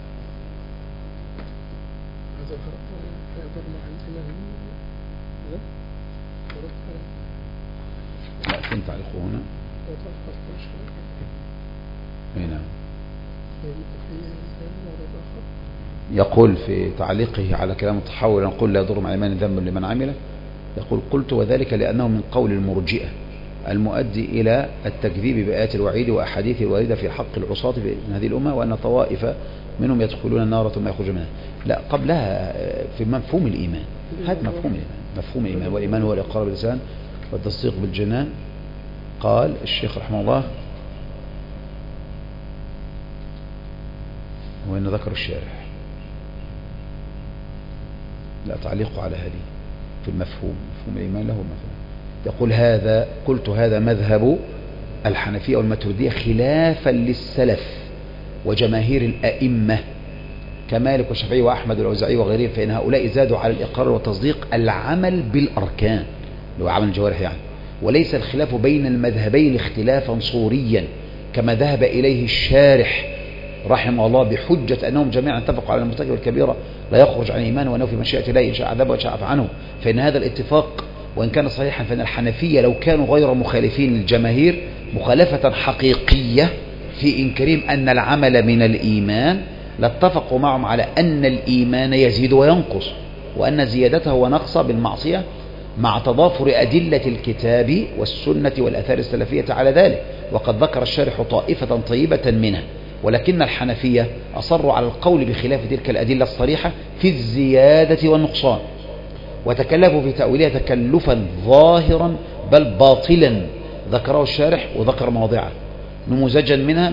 لا فين تعليقه هنا؟ هنا يقول في تعليقه على كلام الطحاوي نقول لا يضر مع الإيمان ذنب لمن عمله، يقول قلت وذلك لأنه من قول المرجئة المؤدي إلى التكذيب بآيات الوعيد وأحاديث الواردة في حق العصاة من هذه الأمة، وأن طوائف منهم يدخلون النار ثم يخرجون منها. لا قبلها في مفهوم الإيمان، هذا مفهوم الإيمان، مفهوم الإيمان، والإيمان هو الإقرار باللسان والتصديق بالجنان. قال الشيخ رحمه الله وإن ذكر الشارح لا تعليق على هذه في المفهوم، مفهوم الإيمان له مفهوم. يقول هذا قلت هذا مذهب الحنفية والماتريدية خلافا للسلف وجماهير الأئمة كمالك والشافعي وأحمد والأوزاعي وغيرهم، فإن هؤلاء زادوا على الإقرار والتصديق العمل بالأركان اللي هو عمل الجوارح يعني، وليس الخلاف بين المذهبين اختلافا صوريا كما ذهب إليه الشارح رحمه الله بحجة أنهم جميعا اتفقوا على المرتكب الكبيرة لا يخرج عن إيمانه وأنه في مشيئة الله إن شاء عذبه وإن شاء عفى عنه. فإن هذا الاتفاق وإن كان صحيحا فإن الحنفية لو كانوا غير مخالفين للجماهير مخالفة حقيقية في إنكارهم أن العمل من الإيمان لاتفقوا معهم على أن الإيمان يزيد وينقص، وأن زيادته ونقصه بالمعصية مع تضافر أدلة الكتاب والسنة والأثار السلفية على ذلك، وقد ذكر الشارح طائفة طيبة منها، ولكن الحنفية أصروا على القول بخلاف تلك الأدلة الصريحة في الزيادة والنقصان، وتكلفوا في تأويلها تكلفا ظاهرا بل باطلا ذكره الشارح وذكر مواضعه نموذجا منها.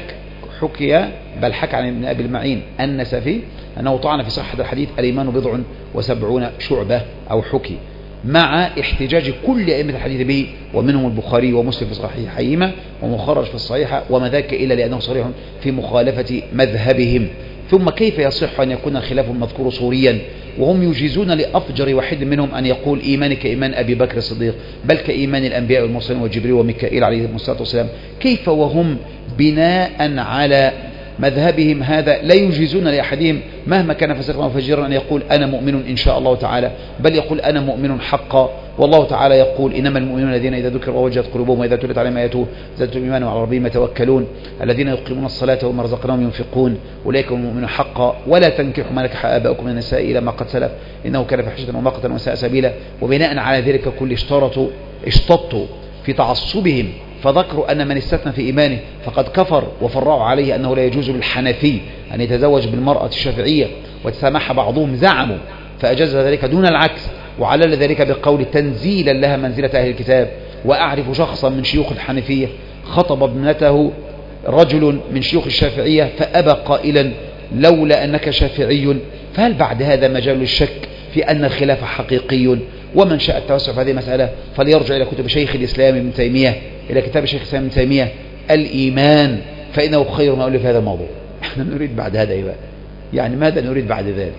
بل حكى عن ابن أبي المعين النسفي أنه طعن في صحة الحديث الإيمان 70 شعبة أو حكي، مع احتجاج كل أئمة الحديث به، ومنهم البخاري ومسلم في صحيحيهما ومخرج في الصحيحة، وما ذاك إلا لأنه صريح في مخالفة مذهبهم. ثم كيف يصح أن يكون الخلاف المذكور صوريا وهم يجيزون لأفجر واحد منهم أن يقول إيماني كإيمان أبي بكر الصديق، بل كإيمان الأنبياء والمرسلين وجبريل وميكائيل عليه الصلاة والسلام؟ كيف وهم بناء على مذهبهم هذا لا يجيزون لأحدهم مهما كان فاسقا وفجرا أن يقول أنا مؤمن إن شاء الله تعالى، بل يقول أنا مؤمن حقا، والله تعالى يقول إنما المؤمنون الذين إذا ذكر الله وجلت قلوبهم وإذا تلت عليهم آياته زادتهم إيمانا وعلى ربهم يتوكلون الذين يقيمون الصلاة ومما رزقناهم ينفقون أولئك هم المؤمنون حقا. ولا تنكحوا ما نكح آباؤكم من النساء إلى ما قد سلف إنه كان فاحشة ومقتا وساء سبيلا. وبناء على ذلك كل اشتطوا في تعصبهم فذكروا أن من استثنى في إيمانه فقد كفر، وفرعوا عليه أنه لا يجوز للحنفي أن يتزوج بالمرأة الشافعية، وتسامح بعضهم زعموا فأجاز ذلك دون العكس، وعلل ذلك بقول تنزيلا لها منزلة أهل الكتاب. وأعرف شخصا من شيوخ الحنفية خطب ابنته رجل من شيوخ الشافعية فأبى قائلا لولا أنك شافعي. فهل بعد هذا مجال للشك في أن الخلاف حقيقي؟ ومن شاء التوسع في هذه المسألة فليرجع إلى كتب شيخ الإسلام ابن تيمية، إلى كتاب شيخ الإسلام ابن تيمية الإيمان، فإنه خير ما ألف في هذا الموضوع. احنا نريد بعد هذا إيه بقى؟ يعني ماذا نريد بعد ذلك؟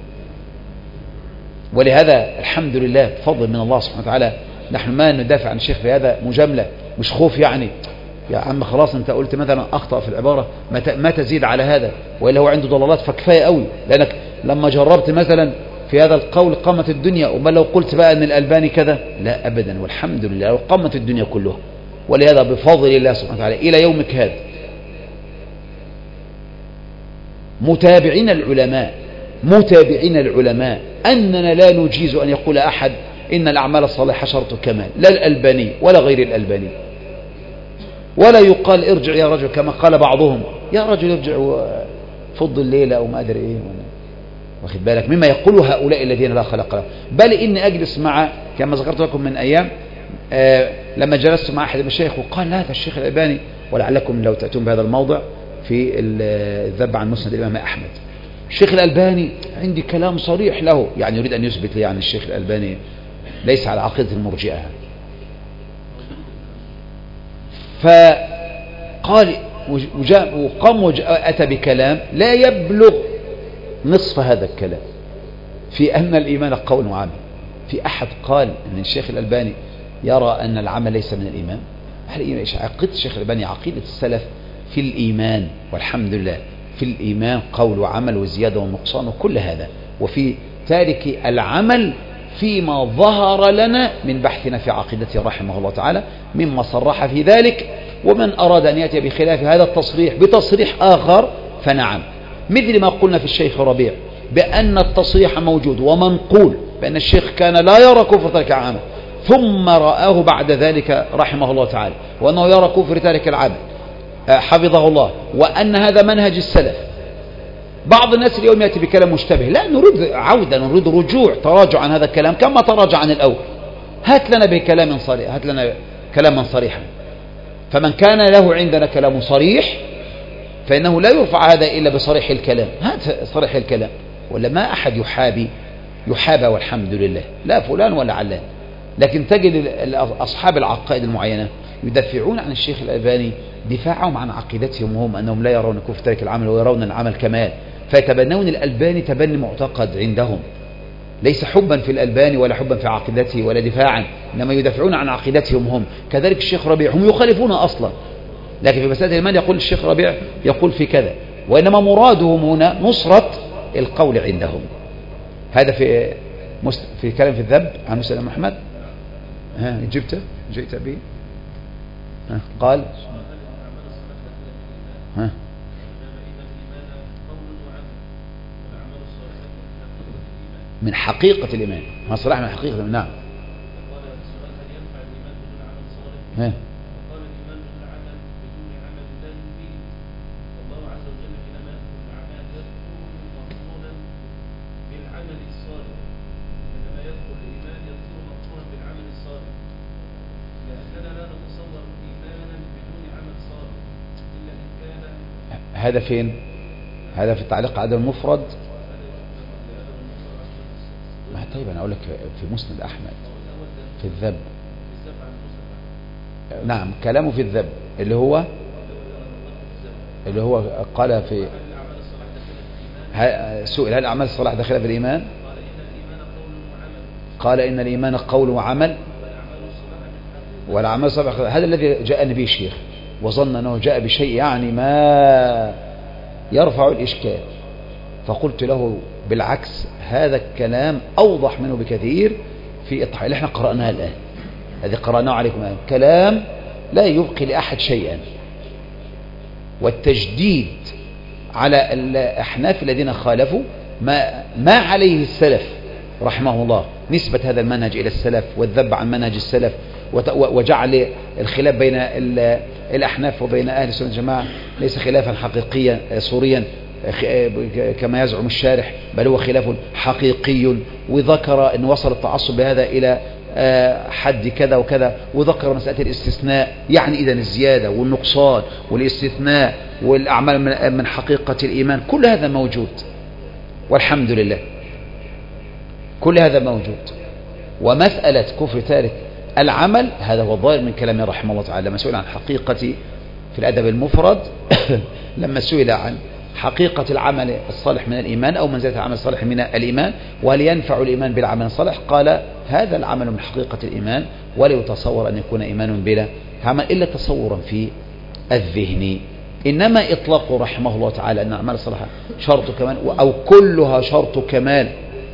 ولهذا الحمد لله بفضل من الله سبحانه وتعالى نحن ما ندافع عن الشيخ في هذا مجاملة، مش خوف يعني يا عم خلاص انت قلت مثلا أخطأ في العبارة ما تزيد على هذا، وإلا هو عنده ضلالات فكفاية قوي، لأنك لما جربت مثلا في هذا القول قامت الدنيا، وما لو قلت بقى أن الألباني كذا، لا أبدا والحمد لله لو قامت الدنيا كلها. ولهذا بفضل الله سبحانه وتعالى إلى يومك هذا متابعين العلماء أننا لا نجيز أن يقول أحد إن الأعمال الصالحة شرط كمال، لا الألباني ولا غير الألباني، ولا يقال ارجع يا رجل كما قال بعضهم يا رجل ارجع وفض الليلة أو ما أدري إيه، واخد بالك مما يقول هؤلاء الذين لا خلق لهم. بل إني أجلس مع كما ذكرت لكم من أيام لما جلست مع أحد المشايخ وقال لا هذا الشيخ الألباني، ولعلكم لو تأتون بهذا الموضع في الذب عن مسند الإمام أحمد، الشيخ الألباني عندي كلام صريح له، يعني يريد أن يثبت لي يعني الشيخ الألباني ليس على عقيدة المرجئة. فقال وقام وأتى بكلام لا يبلغ نصف هذا الكلام في أن الإيمان قول وعمل. في أحد قال أن الشيخ الألباني يرى أن العمل ليس من الإيمان. عقيدة الشيخ الألباني عقيدة السلف في الإيمان، والحمد لله في الإيمان قول وعمل وزيادة ونقصان وكل هذا، وفي تارك العمل فيما ظهر لنا من بحثنا في عقيدته رحمه الله تعالى مما صرح في ذلك. ومن أراد أن يأتي بخلاف هذا التصريح بتصريح آخر فنعم، مثل ما قلنا في الشيخ ربيع بأن التصريح موجود ومنقول بأن الشيخ كان لا يرى كفر تارك العمل، ثم رآه بعد ذلك رحمه الله تعالى وأنه يرى كفر تارك العمل حفظه الله، وأن هذا منهج السلف. بعض الناس اليوم يأتي بكلام مشتبه، لا نريد عودة، نريد رجوع، تراجع عن هذا الكلام كما تراجع عن الأول. هات لنا بكلام صريح، هات لنا كلاما صريحا. فمن كان له عندنا كلام صريح فإنه لا يرفع هذا إلا بصريح الكلام، هات صريح الكلام، ولا ما أحد يحابى والحمد لله، لا فلان ولا علان. لكن تجد أصحاب العقائد المعينة يدافعون عن الشيخ الألباني دفاعهم عن عقيدتهم هم أنهم لا يرون كفر تارك العمل ويرون العمل كمال، فيتبنون الألباني تبني معتقد عندهم، ليس حبا في الألباني ولا حبا في عقيدته ولا دفاعا، إنما يدافعون عن عقيدتهم هم. كذلك الشيخ ربيع هم يخالفون أصلا، لكن في مسألة الإيمان يقول الشيخ ربيع يقول في كذا، وإنما مرادهم هنا نصرة القول عندهم. هذا في كلام في الذب عن مسلم محمد. جئت به قال من حقيقة الإيمان، ما صلاح من حقيقة الإيمان. نعم ها وقال الإيمان بالعمل بدون عمل لا يفيد، والله عز وجل حينما يذكر الأعمال يذكره مقرونا بالعمل الصالح، حينما يذكر الإيمان يذكره مقرونا بالعمل الصالح، لأننا لا نتصور إيمانا بدون عمل صالح إلا إن كان. هذا فين؟ هذا في التعليق على المفرد. ما طيب أنا أقول لك في مسند أحمد في الذب. نعم كلامه في الذب اللي هو قال في سئل هل الأعمال الصالحة داخلة في الإيمان؟ قال إن الإيمان قول وعمل والأعمال الصالحة. هذا الذي جاء به الشيخ وظن أنه جاء بشيء يعني ما يرفع الإشكال، فقلت له بالعكس هذا الكلام أوضح منه بكثير في التحقيق اللي احنا قرأناه الآن، الذي قرأناه عليكم الآن كلام لا يبقي لأحد شيئا، والتجديد على الأحناف الذين خالفوا ما عليه السلف رحمه الله، نسبة هذا المنهج إلى السلف والذب عن منهج السلف وجعل الخلاف بين الأحناف وبين أهل السنة والجماعة ليس خلافا حقيقيا صوريا كما يزعم الشارح، بل هو خلاف حقيقي، وذكر أن وصل التعصب بهذا إلى حد كذا وكذا، وذكر مسألة الاستثناء، يعني إذا الزيادة والنقصان والاستثناء والأعمال من حقيقة الإيمان كل هذا موجود والحمد لله، كل هذا موجود. ومسألة كفر تارك العمل هذا هو الظاهر من كلامه رحمه الله تعالى، لما سئل عن حقيقة في الأدب المفرد لما سئل عن حقيقة العمل الصالح من الإيمان أو منزلة العمل الصالح من الإيمان وهل ينفع الإيمان بالعمل الصالح، قال هذا العمل من حقيقة الإيمان ولا يتصور أن يكون إيمان بلا عمل إلا تصورا في الذهن، إنما إطلاقه رحمه الله تعالى أن الأعمال الصالحة شرط كمال أو كلها شرط كمال،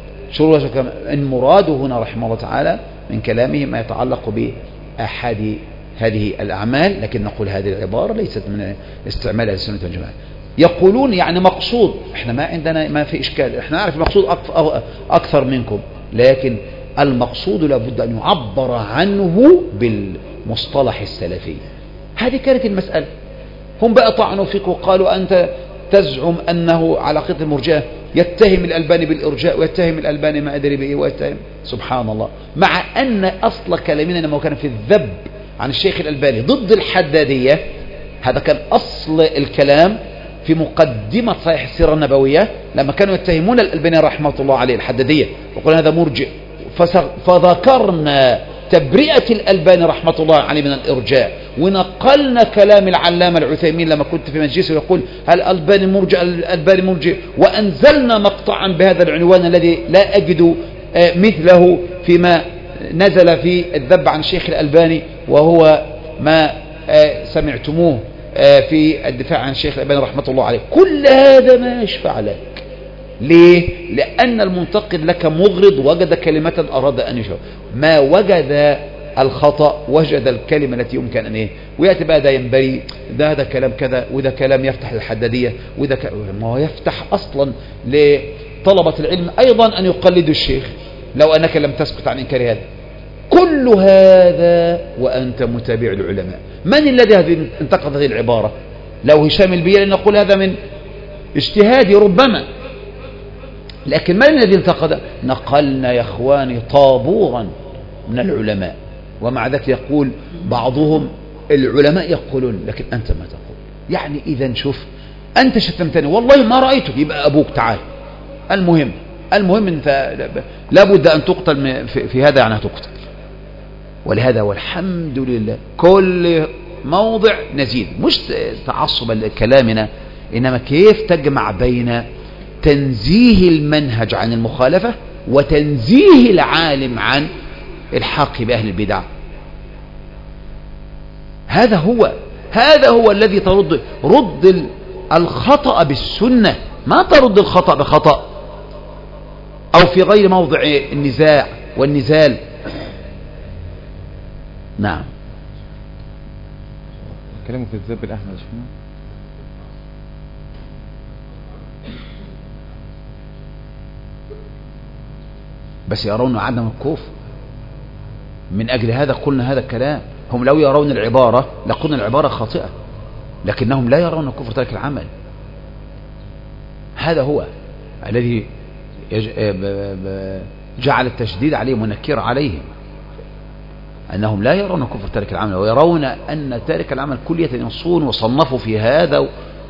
المراد هنا رحمه الله تعالى من كلامه ما يتعلق بأحد هذه الأعمال، لكن نقول هذه العبارة ليست من استعمال السنة والجماعة. يقولون يعني مقصود، احنا ما عندنا ما في إشكال، احنا نعرف المقصود أكثر منكم، لكن المقصود لابد أن يعبر عنه بالمصطلح السلفي. هذه كانت المسألة. هم بقى طعنوا فيك وقالوا أنت تزعم أنه على عقيدة المرجئة يتهم الألباني بالإرجاء ويتهم الألباني ما أدري بإيه ويتهم، سبحان الله، مع أن أصل كلامنا لما كان في الذب عن الشيخ الألباني ضد الحدادية، هذا كان أصل الكلام في مقدمة صحيح السيرة النبوية لما كانوا يتهمون الألباني رحمة الله عليه الحدادية وقلنا هذا مرجئ، فذكرنا تبرئة الألباني رحمة الله عليه من الإرجاء، ونقلنا كلام العلامة العثيمين لما كنت في مجلسه يقول هل الألباني مرجئ الألباني مرجئ، وأنزلنا مقطعا بهذا العنوان الذي لا أجد مثله فيما نزل في الذب عن الشيخ الألباني، وهو ما سمعتموه في الدفاع عن الشيخ الألباني رحمة الله عليه. كل هذا ما يشفع لك. ليه؟ لأن المنتقد لك مغرض وجد كلمة أراد أن يشفع، ما وجد الخطأ وجد الكلمة التي يمكن أن ويأتي بقى ده ينبري ده هذا كلام كذا وده كلام يفتح الحدادية وده ما هو يفتح أصلا لطلبة العلم أيضا أن يقلدوا الشيخ لو أنك لم تسكت عن إنكار هذا. كل هذا وأنت متابع العلماء. من الذي انتقد هذه العبارة؟ لو هشام البيلي نقول هذا من اجتهادي ربما، لكن من الذي انتقد؟ نقلنا يا اخواني طابورا من العلماء، ومع ذلك يقول بعضهم العلماء يقولون لكن أنت ما تقول. يعني إذا شوف أنت شتمتني والله ما رأيته، يبقى أبوك تعال. المهم أنت لابد أن تقتل في هذا، يعني تقتل. ولهذا والحمد لله كل موضع نزيد، مش تعصبا لكلامنا، إنما كيف تجمع بين تنزيه المنهج عن المخالفة وتنزيه العالم عن الحق بأهل البدع. هذا هو الذي رد الخطأ بالسنة، ما ترد الخطأ بخطأ أو في غير موضع النزاع والنزال. نعم. كلامه في الذب الأحمد شفنا بس يرون عدم الكفر، من أجل هذا قلنا هذا الكلام. هم لو يرون العبارة لقلنا العبارة خاطئة، لكنهم لا يرون كفر ترك العمل. هذا هو الذي جعل التشديد عليهم والنكير عليهم، أنهم لا يرون كفر ترك العمل، ويرون أن تارك العمل كلية ينصون وصنفوا في هذا،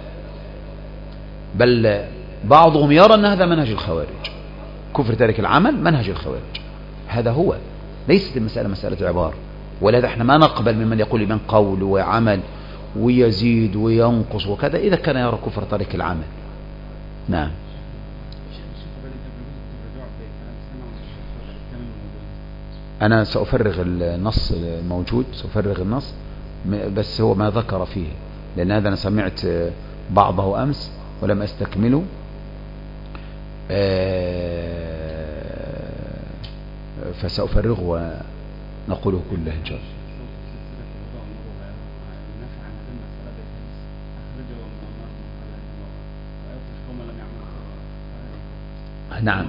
بل بعضهم يرى أن هذا منهج الخوارج، كفر تارك العمل منهج الخوارج. هذا هو، ليست المسألة مسألة عبارة، ولهذا احنا ما نقبل ممن يقول لمن قول وعمل ويزيد وينقص وكذا إذا كان يرى كفر تارك العمل. نعم. أنا سأفرغ النص الموجود، سأفرغ النص، بس هو ما ذكر فيه، لأن هذا أنا سمعت بعضه أمس ولم أستكمله. فسأفرغه ونقوله كله إن شاء الله. نعم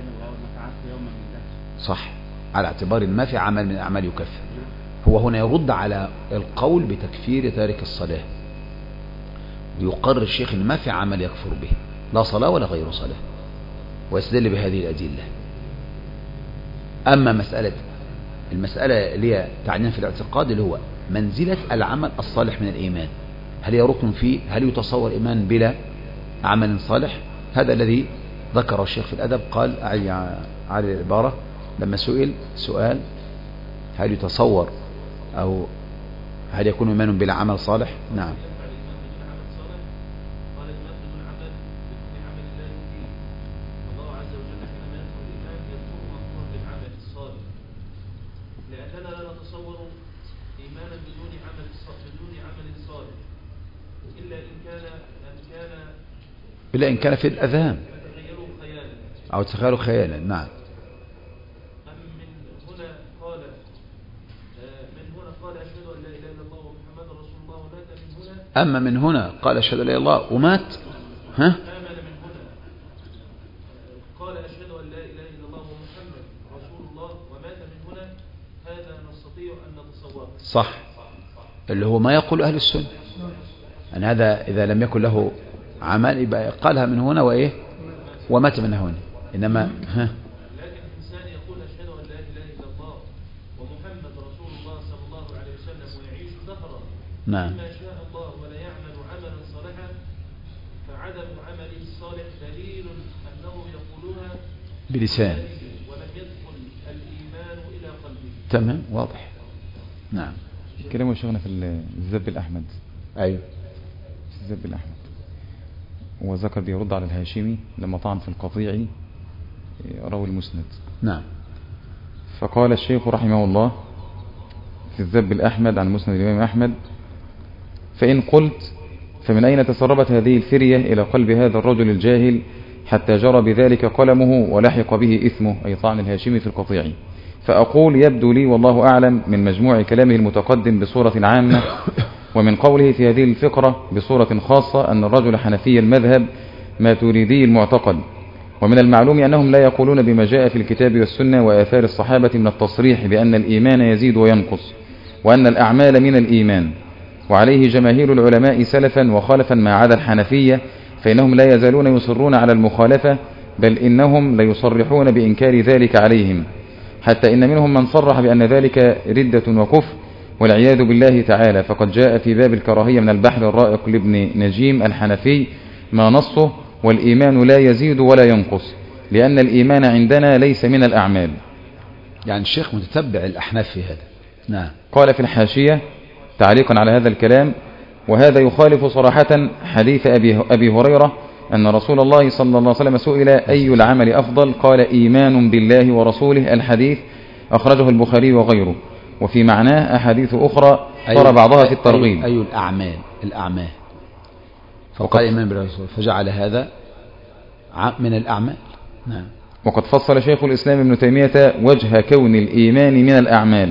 صح، على اعتبار ما في عمل من الأعمال يكفر. هو هنا يرد على القول بتكفير تارك الصلاة، ويقرر الشيخ أن ما في عمل يكفر به، لا صلاة ولا غير صلاة، ويستدل بهذه الأدلة. أما المسألة اللي هي تعنيها في الاعتقاد، اللي هو منزلة العمل الصالح من الإيمان، هل يركن فيه، هل يتصور إيمان بلا عمل صالح؟ هذا الذي ذكر الشيخ في الأدب. قال على العبارة لما سؤال هل يتصور أو هل يكون إيمان بلا عمل صالح؟ نعم. إلا إن كان في الأذهان أو تخيلوا خيالا. نعم. أما من هنا قال أشهد أن لا إله إلا الله ومات، ها؟ قال أشهد أن لا إله إلا الله ومحمد رسول الله ومات من هنا، هذا نستطيع أن نتصوره. صح، اللي هو ما يقول أهل السنة أن هذا إذا لم يكن له عمل يبقى قالها من هنا وإيه ومات من هنا. إنما لكن الإنسان يقول أشهد أن لا إله إلا الله ومحمد رسول الله صلى الله عليه وسلم ويعيش دهرا بما شاء الله ولا يعمل عملا صالحا، فعدم عمله الصالح دليل أنه يقولها بلسان ولم يدخل الإيمان إلى قلبه. تمام، واضح. نعم. كلامه شغلنا في الزب الأحمد. أيوه، الزب الأحمد وذكر بيرد على الهاشمي لما طعن في القطيع روى المسند. نعم. فقال الشيخ رحمه الله في الزب الأحمد عن مسند الإمام أحمد: فإن قلت فمن أين تسربت هذه الفرية إلى قلب هذا الرجل الجاهل حتى جرى بذلك قلمه ولحق به إثمه، أي طعن الهاشمي في القطيع؟ فأقول يبدو لي والله أعلم من مجموع كلامه المتقدم بصورة عامة ومن قوله في هذه الفقرة بصورة خاصة أن الرجل حنفي المذهب ماتريدي المعتقد، ومن المعلوم أنهم لا يقولون بما جاء في الكتاب والسنة وآثار الصحابة من التصريح بأن الإيمان يزيد وينقص وأن الأعمال من الإيمان، وعليه جماهير العلماء سلفا وخلفا ما عدا الحنفية، فإنهم لا يزالون يصرون على المخالفة، بل إنهم ليصرحون بإنكار ذلك عليهم، حتى إن منهم من صرح بأن ذلك ردة وكفر والعياذ بالله تعالى. فقد جاء في باب الكراهية من البحر الرائق لابن نجيم الحنفي ما نصه: والإيمان لا يزيد ولا ينقص لأن الإيمان عندنا ليس من الأعمال. يعني الشيخ متتبع الأحناف في هذا. نعم. قال في الحاشية تعليقا على هذا الكلام: وهذا يخالف صراحة حديث أبي هريرة أن رسول الله صلى الله عليه وسلم سئل أي العمل أفضل؟ قال إيمان بالله ورسوله. الحديث أخرجه البخاري وغيره، وفي معناه أحاديث أخرى صار بعضها في الترغيب. أي الأعمال فقال إيمان بالله ورسوله فجعل هذا من الأعمال. نعم. وقد فصل شيخ الإسلام ابن تيمية وجه كون الإيمان من الأعمال.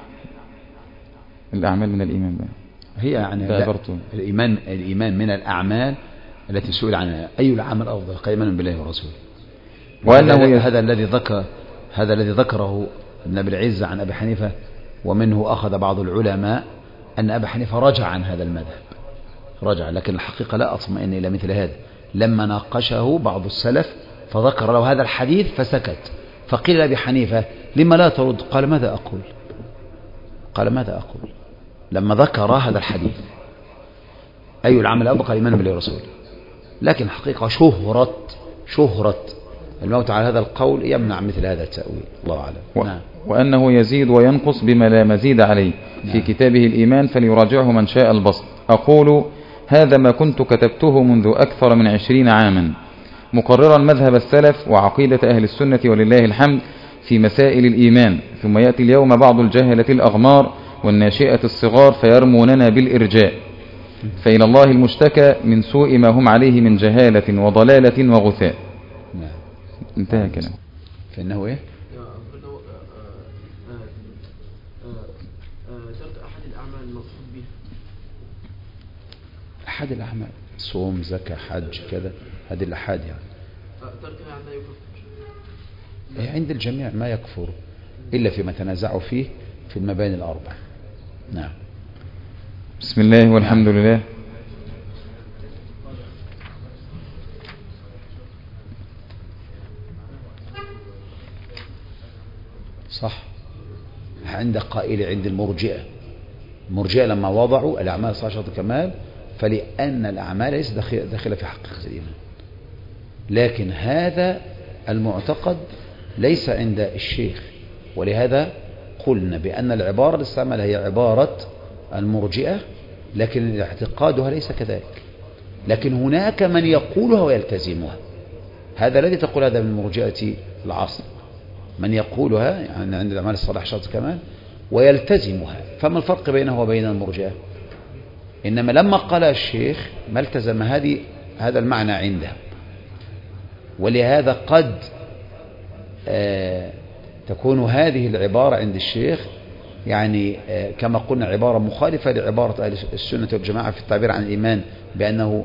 الأعمال من الإيمان بقى هي يعني الإيمان من الأعمال التي سئل عنها أي العمل أفضل؟ قال إيمان بالله ورسوله. وأنه هذا الذي ذكره ابن أبي العز عن أبي حنيفة ومنه أخذ بعض العلماء أن أبا حنيفة رجع عن هذا المذهب، رجع، لكن الحقيقة لا أطمئن إلى مثل هذا. لما ناقشه بعض السلف فذكر له هذا الحديث فسكت، فقيل لأبي حنيفة لما لا ترد؟ قال ماذا أقول؟ قال ماذا أقول لما ذكر هذا الحديث؟ أي العمل أبقى الإيمان بالله ورسوله. لكن حقيقة شهرة الموت على هذا القول يمنع مثل هذا التأويل، الله أعلم. نعم. وأنه يزيد وينقص بما لا مزيد عليه في كتابه الإيمان فليراجعه من شاء البسط. أقول هذا ما كنت كتبته منذ أكثر من 20 عاما مقررا مذهب السلف وعقيدة أهل السنة ولله الحمد في مسائل الإيمان، ثم يأتي اليوم بعض الجهلة الأغمار والناشئة الصغار فيرموننا بالإرجاء، فإلى الله المشتكى من سوء ما هم عليه من جهالة وضلالة وغثاء. نعم. انتهى كلام. فإنه إيه؟ ترك أحد الأعمال المقصود به. أحد الأعمال، صوم، زكاة، حج، كذا، هذه الأحاد يعني. تركها عند يكفر. عند الجميع ما يكفر إلا فيما تنازعوا فيه في المباني الأربع. نعم. بسم الله والحمد لله. صح. عند قائل عند المرجئة لما وضعوا الأعمال صلاة الكمال فلأن الأعمال ليس داخلة في حقيقة الإيمان، لكن هذا المعتقد ليس عند الشيخ، ولهذا قلنا بأن العبارة اللي استعملها هي عبارة المرجئة، لكن اعتقادها ليس كذلك. لكن هناك من يقولها ويلتزمها، هذا الذي تقول هذا من مرجئة العصر، من يقولها يعني عند الأعمال الصلاح شرط كمان ويلتزمها. فما الفرق بينه وبين المرجئة؟ إنما لما قال الشيخ ما التزم هذا المعنى عنده، ولهذا قد تكون هذه العبارة عند الشيخ يعني كما قلنا عبارة مخالفة لعبارة أهل السنة والجماعة في التعبير عن الإيمان بأنه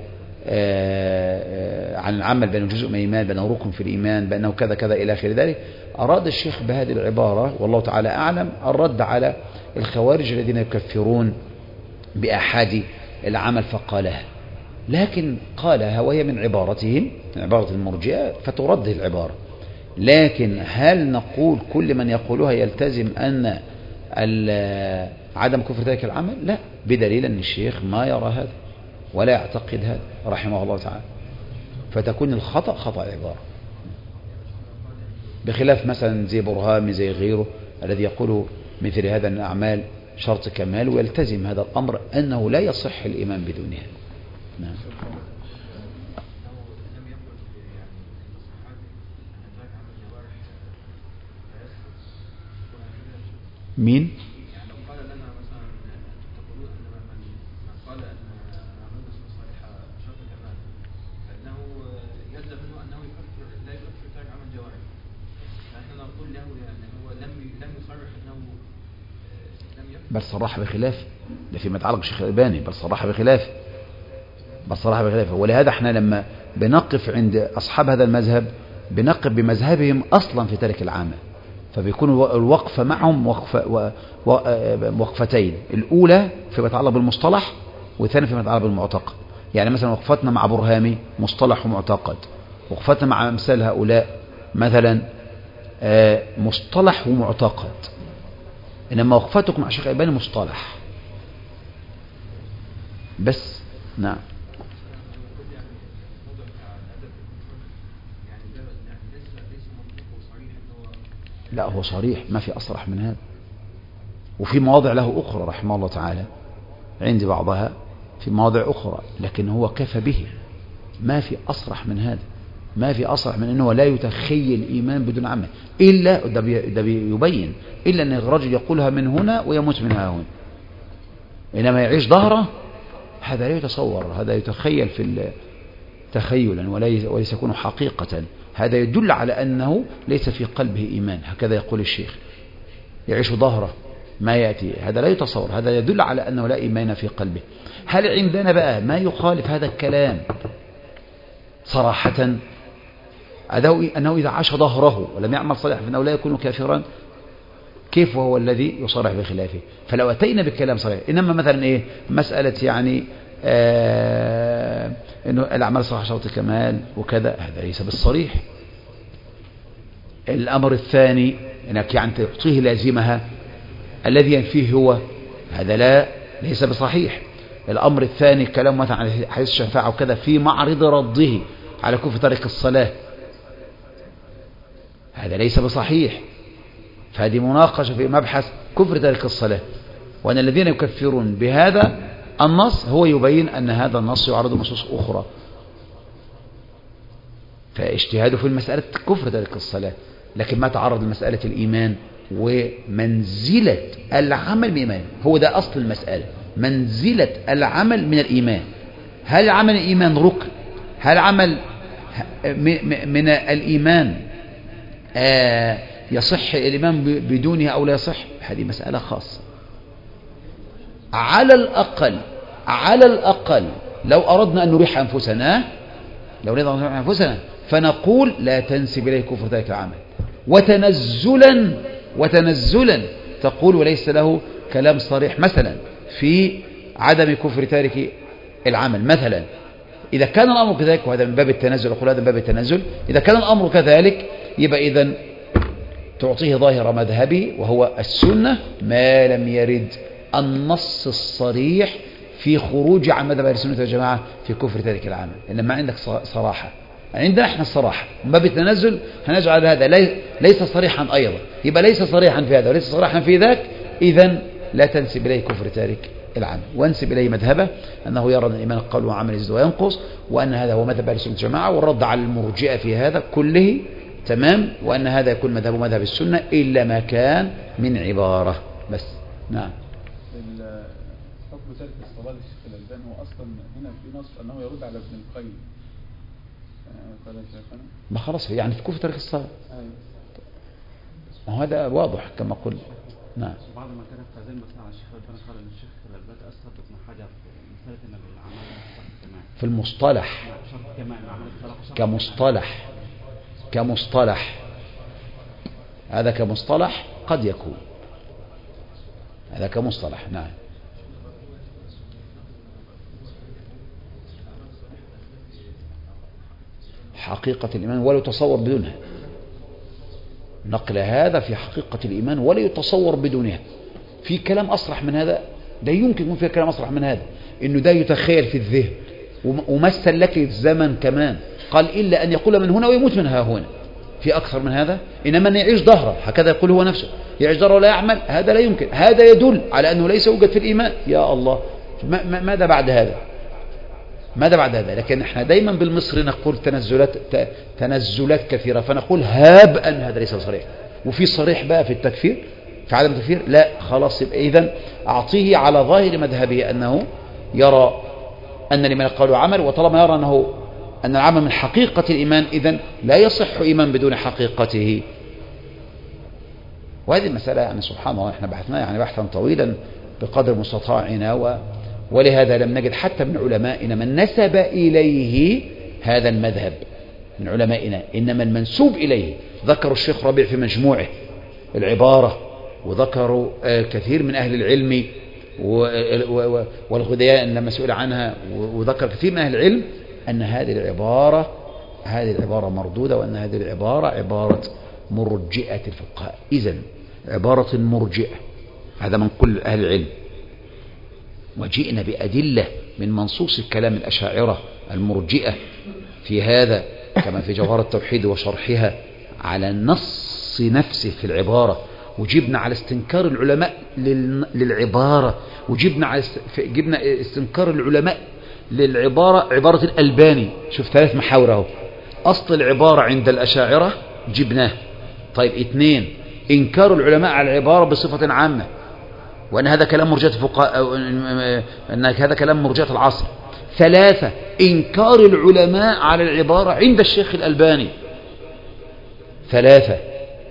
عن العمل بأنه جزء من الإيمان، بأنه ركن في الإيمان، بأنه كذا كذا إلى آخر ذلك. أراد الشيخ بهذه العبارة والله تعالى أعلم الرد على الخوارج الذين يكفرون بأحد العمل فقالها، لكن قالها وهي من عبارتهم، من عبارة المرجئة، فترد العبارة. لكن هل نقول كل من يقولها يلتزم أن عدم كفر ذلك العمل؟ لا، بدليل أن الشيخ ما يرى هذا ولا يعتقد هذا رحمه الله تعالى، فتكون الخطأ خطأ عبارة، بخلاف مثلا زي برهامي زي غيره الذي يقول مثل هذا أن الأعمال شرط كمال ويلتزم هذا الأمر أنه لا يصح الإيمان بدونها. نعم. مين؟ يعني لو قال لنا مثلا تقولون ان من قال ان اعمال الصالحه شرط كمال فانه يلزم منه انه لا يكفر ترك عمل الجوارح، فاحنا نقول له يعني هو لم يصرح انه لم يكفر، بل صرح بخلاف، ده فيما يتعلق بالشيخ الألباني، بل صرح بخلاف، ولهذا احنا لما بنقف عند أصحاب هذا المذهب بنقف بمذهبهم أصلا في ترك العمل، فبيكون الوقفة معهم وقفتين، الأولى فيما يتعلق بالمصطلح والثانية فيما يتعلق بالمعتقد. يعني مثلا وقفتنا مع برهامي مصطلح ومعتقد، وقفتنا مع أمثال هؤلاء مثلا مصطلح ومعتقد، إنما وقفتكم مع الشيخ الألباني مصطلح بس. نعم. لا هو صريح، ما في أصرح من هذا، وفي مواضع له أخرى رحمه الله تعالى، عندي بعضها في مواضع أخرى، لكن هو كفى به، ما في أصرح من هذا، ما في أصرح من أنه لا يتخيل الإيمان بدون عمل، إلا ده بيبين إلا أن الرجل يقولها من هنا ويموت منها هنا، إنما يعيش ظهره هذا لا يتصور، هذا يتخيل في تخيلا وليس يكون حقيقة. هذا يدل على أنه ليس في قلبه إيمان، هكذا يقول الشيخ، يعيش ظهره ما يأتي، هذا لا يتصور، هذا يدل على أنه لا إيمان في قلبه. هل عندنا بقى ما يخالف هذا الكلام صراحة أنه إذا عاش ظهره ولم يعمل صالحا فإنه لا يكون كافرا؟ كيف وهو الذي يصرح بخلافه؟ فلو أتينا بكلام صريح، إنما مثلا إيه مسألة يعني إنه الأعمال صلاح شرط الكمال وكذا، هذا ليس بالصريح. الأمر الثاني إنك يعني تعطيه لازمها الذي ينفيه هو، هذا ليس بصحيح. الأمر الثاني كلام مثلا عن حديث الشفاعة وكذا في معرض رده على كفر تارك الصلاة، هذا ليس بصحيح. فهذه مناقشة في مبحث كفر تارك الصلاة، وأن الذين يكفرون بهذا النص هو يبين أن هذا النص يعرض نصوص أخرى، فاجتهاده في المسألة كفر تارك الصلاة، لكن ما تعرض لمسألة الإيمان ومنزلة العمل بالإيمان. هو ده أصل المسألة، منزلة العمل من الإيمان. هل عمل الإيمان ركن؟ هل عمل من الإيمان يصح الإيمان بدونها أو لا يصح؟ هذه مسألة خاصة. على الأقل لو أردنا أن نريح أنفسنا فنقول لا تنسب إليه كفر ذلك العمل، وتنزلا تقول وليس له كلام صريح مثلا في عدم كفر تارك العمل مثلا. إذا كان الأمر كذلك، وهذا من باب التنزل، أقول هذا من باب التنزل، إذا كان الأمر كذلك يبقى إذن تعطيه ظاهر مذهبي وهو السنة، ما لم يرد النص الصريح في خروج عن مذهب أهل السنة والجماعة في كفر تارك العمل. إنما عندك صراحة، عندنا احنا الصراحة، من باب التنزل هنجعل هذا ليس صريحا أيضا، يبقى ليس صريحا في هذا وليس صريحا في ذاك، إذن لا تنسب إليه كفر تارك العمل، وانسب إليه مذهبه أنه يرى أن الإيمان قول وعمل يزيد وينقص، وأن هذا هو مذهب أهل السنة والجماعة، والرد على المرجئة في هذا كله تمام، وأن هذا يكون مذهب السنة إلا ما كان من عبارة بس. نعم. حكم ترك الصلاة للشيخ الألباني هو أصلا هنا في نص أنه يرد على ابن القيم، قال شيخنا ما خلاص يعني في كفر ترك الصلاة. ما هذا واضح كما قلت. نعم. بعض ما كان في هذه المسألة الشيخ الألباني قال أن الشيخ الألباني أثر ابن حجر في مسألة أن الأعمال في المصطلح كمصطلح هذا كمصطلح قد يكون هذا كمصطلح. نعم. حقيقة الإيمان ولا يتصور بدونها، نقل هذا في حقيقة الإيمان ولا يتصور بدونها. في كلام أصرح من هذا؟ لا يمكن يكون في كلام أصرح من هذا، إنه ده يتخيل في الذهن ومثل لك الزمن كمان، قال إلا أن يقول من هنا ويموت منها هنا. في أكثر من هذا؟ إنما أن يعيش ظهره، هكذا يقول هو نفسه، يعيش ظهره ولا يعمل، هذا لا يمكن. هذا يدل على أنه ليس يوجد في الإيمان. يا الله، ماذا بعد هذا؟ لكن احنا دايما بالمصري نقول تنزلات كثيرة، فنقول هاب أن هذا ليس صريح. وفي صريح بقى في التكفير، في عدم التكفير، لا خلاص. يبقى إذن أعطيه على ظاهر مذهبه أنه يرى أن لمن قالوا عمل، وطالما يرى أن العمل من حقيقة الإيمان، إذن لا يصح إيمان بدون حقيقته. وهذه المسألة يعني سبحان الله احنا بحثنا يعني بحثا طويلا بقدر مستطاعنا، ولهذا لم نجد حتى من علمائنا من نسب إليه هذا المذهب من علمائنا، إنما المنسوب إليه ذكروا الشيخ ربيع في مجموعه العبارة، وذكروا كثير من أهل العلم والغدياء لما سئل عنها، وذكر كثير من أهل العلم أن هذه العبارة مردودة، وأن هذه العبارة عبارة مرجئة الفقهاء. إذن عبارة مرجئة، هذا من كل أهل العلم. وجئنا بأدلة من منصوص كلام الأشاعرة المرجئة في هذا، كما في جوهر التوحيد وشرحها، على النص نفسه في العبارة، وجبنا على استنكار العلماء للعبارة، وجبنا جبنا استنكار العلماء للعبارة، عبارة الألباني. شوف 3 محاور اهو. أصل العبارة عند الأشاعرة جبناه. طيب 2 إنكار العلماء على العبارة بصفة عامة، وأن هذا كلام مرجئة الفقهاء، أن هذا كلام مرجئة العصر. 3 إنكار العلماء على العبارة عند الشيخ الألباني. 3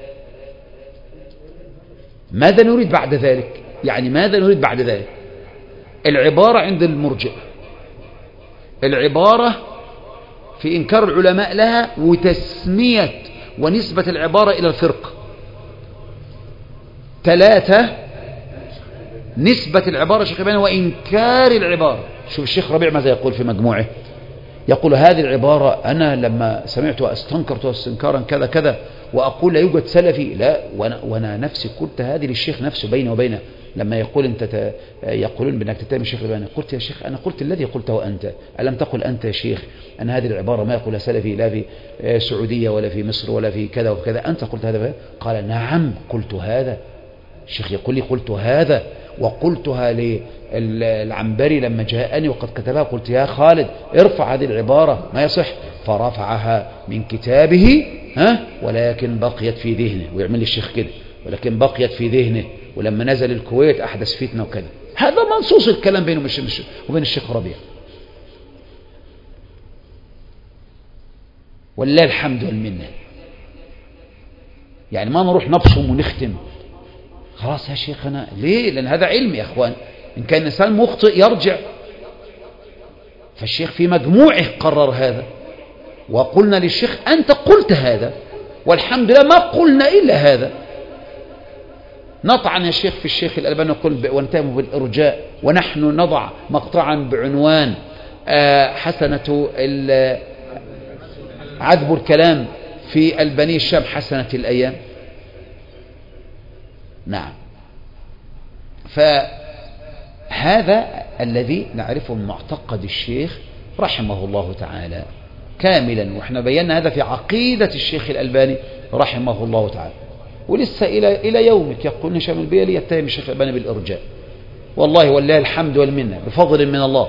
ماذا نريد بعد ذلك؟ يعني ماذا نريد بعد ذلك؟ العبارة عند المرجئة، العبارة في إنكار العلماء لها وتسمية ونسبة العبارة إلى الفرق. 3 نسبة العبارة الشيخ الألباني وإنكار العبارة. شوف الشيخ ربيع ماذا يقول في مجموعه، يقول هذه العبارة أنا لما سمعتها استنكرتها استنكارا كذا كذا، وأقول لا يوجد سلفي، لا وأنا نفسي قلت هذه للشيخ نفسه بيني وبينه، لما يقول أنت يقولون بأنك تتهم الشيخ الألباني، قلت يا شيخ أنا قلت الذي قلته أنت، ألم تقل أنت يا شيخ أن هذه العبارة ما يقولها سلفي لا في سعودية ولا في مصر ولا في كذا وكذا، أنت قلت هذا؟ قال نعم قلت هذا. الشيخ يقول لي قلت هذا، وقلتها للعنبري لما جاءني وقد كتبها، قلت يا خالد ارفع هذه العبارة ما يصح، فرفعها من كتابه ولكن بقيت في ذهنه، ويعمل لي الشيخ كده، ولكن بقيت في ذهنه، ولما نزل الكويت أحدث فتنة وكذا. هذا منصوص الكلام بينه وبين الشيخ ربيع. ولله الحمد والمنة. يعني ما نروح نبصم ونختم خلاص يا شيخنا، ليه؟ لأن هذا علم يا أخوان، إن كان الإنسان مخطئ يرجع. فالشيخ في مجموعه قرر هذا، وقلنا للشيخ أنت قلت هذا، والحمد لله ما قلنا إلا هذا. نطعن يا شيخ في الشيخ الألباني نقول ونتهم بالإرجاء، ونحن نضع مقطعا بعنوان حسنة عذب الكلام في البني الشام حسنة الأيام. نعم. فهذا الذي نعرفه من معتقد الشيخ رحمه الله تعالى كاملا، وإحنا بينا هذا في عقيدة الشيخ الألباني رحمه الله تعالى. ولسه إلى يومك يقول هشام البيلي يتهم الشيخ الألباني بالإرجاء. والله ولله الحمد والمنة بفضل من الله،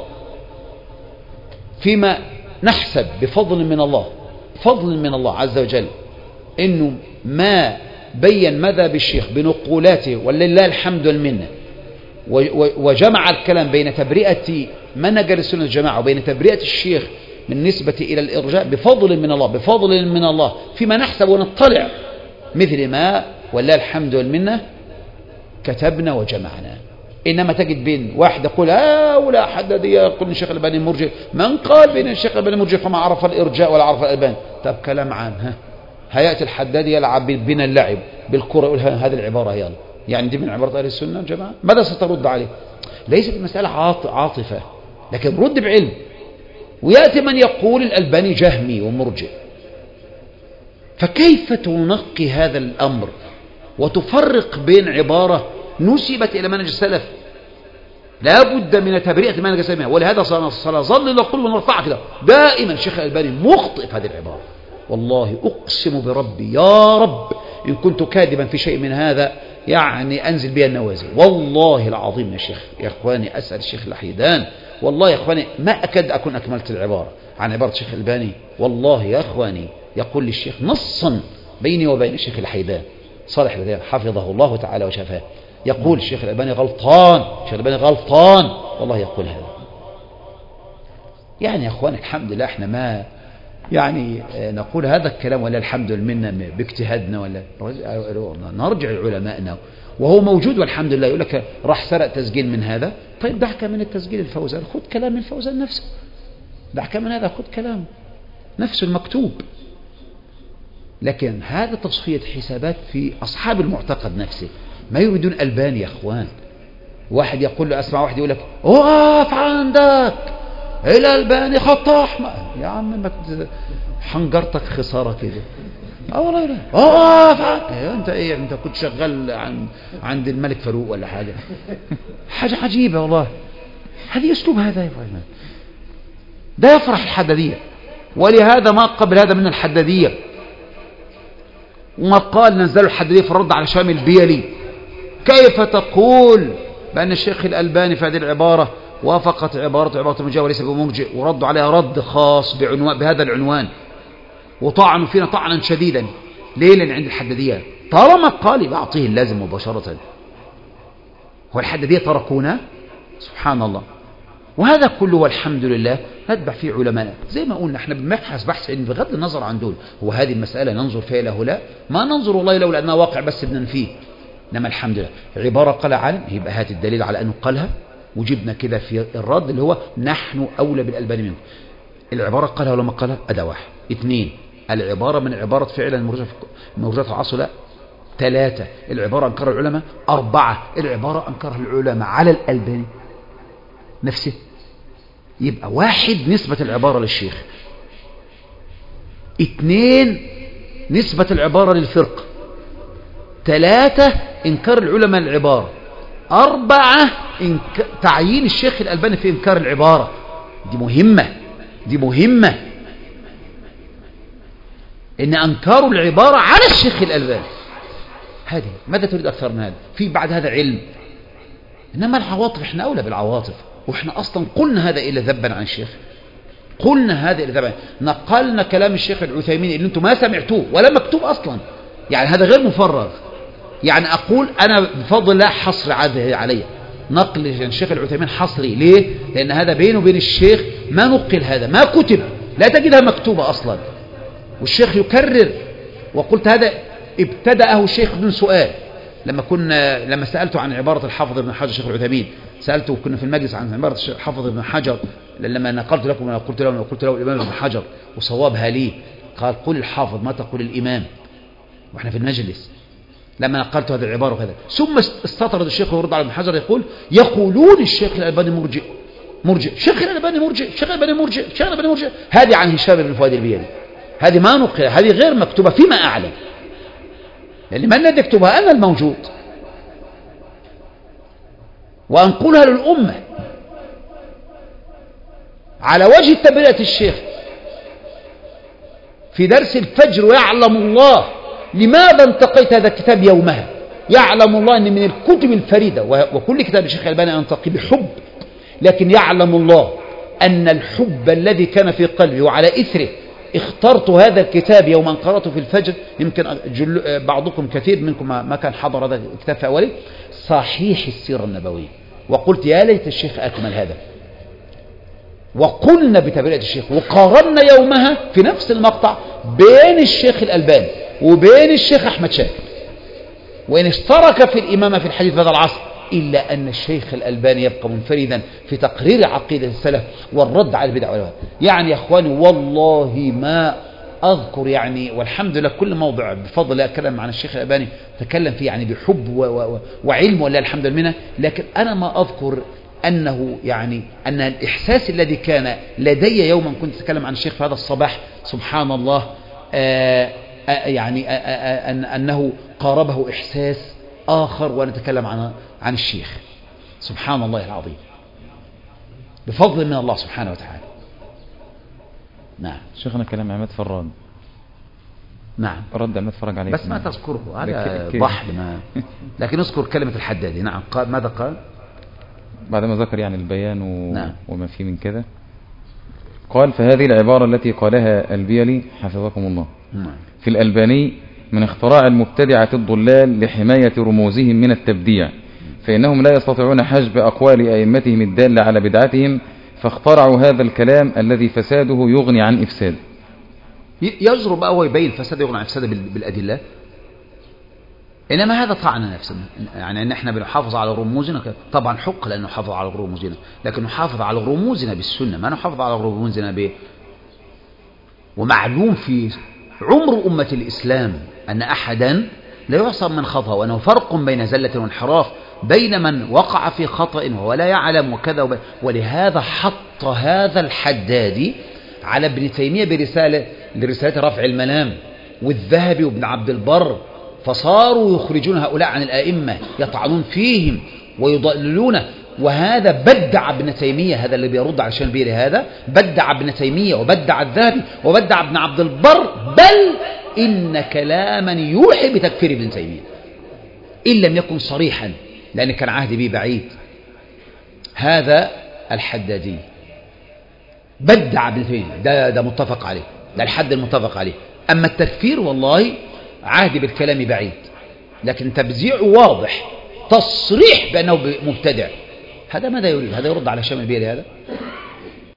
فيما نحسب بفضل من الله، فضل من الله عز وجل، إنه ما بين مذهب الشيخ بنقولاته ولله الحمد والمنة، وجمع الكلام بين تبرئة منهج السنة والجماعة وبين تبرئة الشيخ من نسبة إلى الإرجاء بفضل من الله، بفضل من الله فيما نحسب ونطلع، مثل ما ولله الحمد والمنة كتبنا وجمعنا. إنما تجد بين واحد يقول ولا حدادية يقول الشيخ الألباني مرجئ، من قال بين الشيخ الألباني مرجئ فما عرف الإرجاء ولا عرف الألباني. طب كلام عام، هيأتي الحدادي يلعب بنا اللعب بالكرة يقول هذه العبارة يلا، يعني دي من عبارة أهل السنة والجماعة، ماذا سترد عليه؟ ليست المسألة عاطفة، لكن رد بعلم. ويأتي من يقول الألباني جهمي ومرجئ، فكيف تنقي هذا الأمر وتفرق بين عبارة نسبت إلى منهج السلف لا بد من تبرئة منهج السلف؟ ولهذا سنظل نقول ونرفع كده دائما الشيخ الألباني مخطئ في هذه العبارة. والله أقسم بربي يا رب إن كنت كاذبا في شيء من هذا يعني أنزل بها النوازل، والله العظيم يا شيخ يا إخواني. أسأل الشيخ الحيدان، والله يا إخواني ما أكاد أكون أكملت العبارة عن عبارة الشيخ الألباني. والله يا إخواني يقول للشيخ نصا بيني وبين الشيخ الحيدان صالح البديع حفظه الله تعالى وشفاه، يقول الشيخ الألباني غلطان، الشيخ الألباني غلطان، والله يقول هذا. يعني يا إخواني الحمد لله احنا ما يعني نقول هذا الكلام ولا الحمد لله باجتهادنا، ولا نرجع لعلمائنا وهو موجود والحمد لله. يقول لك راح سرق تسجيل من هذا، طيب دعك من التسجيل الفوزان، خذ كلام الفوزان نفسه، دعك من هذا خذ كلام نفسه المكتوب. لكن هذا تصفية حسابات في أصحاب المعتقد نفسه، ما يريدون ألباني يا أخوان. واحد يقول له أسمع واحد يقول لك اقف عندك الألباني خط أحمر، يا عم ما حنجرتك خسارة كده. والله لا اقف انت ايه، انت كنت شغال عند الملك فاروق ولا حاجة عجيبة والله. هذه اسلوب هذا يا فندم، ده يفرح الحدادية، ولهذا ما قبل هذا من الحدادية. وما قال نزلوا الحدادية في الرد على هشام البيلي، كيف تقول بأن الشيخ الألباني في هذه العبارة وافقت عبارة المرجئة وليس بمرجئ، وردوا عليها رد خاص بهذا العنوان، وطعنوا فينا طعنا شديدا. ليه؟ لأن عند الحدادية طالما قال بعطيه اللازم مباشرة. هو الحدادية تركونا سبحان الله. وهذا كله والحمد لله نتبع فيه علماء زي ما قلنا، احنا بنبحث بحث علمي بغض النظر عن دول. هو هذه المسألة ننظر فيها له لا، ما ننظر والله لو لأنها واقع بس بننفيه. إنما الحمد لله عبارة قال عالم، يبقى هات الدليل على أنه قالها، وجبنا كده في الرد اللي هو نحن أولى بالألباني منه. العبارة قالها ولا ما قالها؟ أداة واحد. 2 العبارة من عبارة فعلا موجودة في العصر لا، 3 العبارة أنكرها العلماء. 4 العبارة أنكرها العلماء على الألباني نفسه. يبقى 1 نسبة العبارة للشيخ، 2 نسبة العبارة للفرقة، 3 إنكار العلماء للعبارة، 4 تعيين الشيخ الألباني في إنكار العبارة. دي مهمة، دي مهمة، إن أنكروا العبارة على الشيخ الألباني. هذه ماذا تريد أكثر من هذا؟ في بعد هذا علم. إنما العواطف إحنا أولى بالعواطف، وإحنا أصلا قلنا هذا إلا ذبا عن الشيخ، قلنا هذا إلا ذبا، نقلنا كلام الشيخ العثيمين اللي أنتم ما سمعتوه ولا مكتوب أصلا، يعني هذا غير مفرغ. يعني أقول أنا بفضل الله حصر علي نقل الشيخ العثيمين حصري. ليه؟ لأن هذا بينه وبين الشيخ ما نقل، هذا ما كتب، لا تجدها مكتوبة أصلا، والشيخ يكرر. وقلت هذا ابتدأه الشيخ بدون سؤال. لما سألته عن عبارة الحافظ ابن حجر الشيخ العثيمين، سألته كنا في المجلس عن عبارة الحافظ ابن حجر، لما نقلت لكم أنا قلت له الإمام ابن حجر وصوابها لي، قال قل الحافظ ما تقول الإمام، وإحنا في المجلس لما نقلت هذه العبارة وكذا. ثم استطرد الشيخ ويرد على ابن حجر يقول يقولون الشيخ الألباني مرجئ، الشيخ الألباني مرجئ. هذه عن هشام بن فؤاد البيلي، هذه ما نقل، هذه غير مكتوبة فيما أعلم، يعني من الذي يكتبها؟ أنا الموجود، وأنقلها للأمة على وجه تبرئة الشيخ في درس الفجر. ويعلم الله لماذا انتقيت هذا الكتاب يومها، يعلم الله أن من الكتب الفريدة، وكل كتاب الشيخ الألباني أنتقي بحب، لكن يعلم الله أن الحب الذي كان في قلبي وعلى إثره اخترت هذا الكتاب يوما قرأته في الفجر. يمكن بعضكم كثير منكم ما كان حضر هذا الكتاب في أوله، صحيح السيرة النبوية، وقلت يا ليت الشيخ أكمل هذا. وقلنا بتبرئة الشيخ، وقارنا يومها في نفس المقطع بين الشيخ الألباني وبين الشيخ أحمد شاكر، وإن اشترك في الإمامة في الحديث هذا العصر، إلا أن الشيخ الألباني يبقى منفردا في تقرير عقيدة السلف والرد على البدع والوهاب. يعني يا أخواني والله ما أذكر، يعني والحمد لله كل موضع بفضل الله أتكلم عن الشيخ الألباني تكلم فيه يعني بحب وعلم، ولا الحمد لله منه، لكن أنا ما أذكر أنه يعني أن الإحساس الذي كان لدي يوما كنت أتكلم عن الشيخ في هذا الصباح سبحان الله يعني أنه قاربه إحساس آخر ونتكلم عن الشيخ. سبحان الله العظيم، بفضل من الله سبحانه وتعالى. نعم شيخنا كلام عماد فراد. نعم رد عماد فرج عليه بس ما تذكره هذا ضحل ما لكن اذكر كلمة الحدادي. نعم ماذا قال بعد ما ذكر يعني البيان نعم. وما فيه من كذا؟ قال فهذه العبارة التي قالها البيلي حفظكم الله نعم. في الألباني من اختراع المبتدعة الضلال لحماية رموزهم من التبديع، فإنهم لا يستطيعون حجب أقوال أئمتهم الدالة على بدعتهم، فاخترعوا هذا الكلام الذي فساده يغني عن إفساد. يجرب بقى ويبين فساد يغني عن إفساد بالأدلة، إنما هذا طعن نفسنا، يعني أن احنا بنحافظ على رموزنا طبعا حق لأنه نحافظ على رموزنا، لكن نحافظ على رموزنا بالسنة، ما نحافظ على رموزنا ومعلوم في عمر أمة الإسلام أن أحدا لا يعصم من خطأ، وأنه فرق بين زلة وانحراف، بين من وقع في خطأ ولا يعلم وكذا ولهذا حط هذا الحدادي على ابن تيمية برسالة رفع الملام والذهبي وابن عبد البر، فصاروا يخرجون هؤلاء عن الآئمة يطعنون فيهم ويضللون. وهذا بدع ابن تيمية، هذا اللي بيرد على الشنبيري، هذا بدع ابن تيمية وبدع الذهبي وبدع ابن عبد البر، بل إن كلاما يوحي بتكفير ابن تيمية إن لم يكن صريحا، لأن كان عهد به بعيد. هذا الحدادي بدع ابن تيمية، ده متفق عليه، ده الحد المتفق عليه. أما التكفير والله عهد بالكلام بعيد، لكن تبزيع واضح، تصريح بأنه مبتدع، هذا ماذا يريد؟ هذا يرد على هشام البيلي، هذا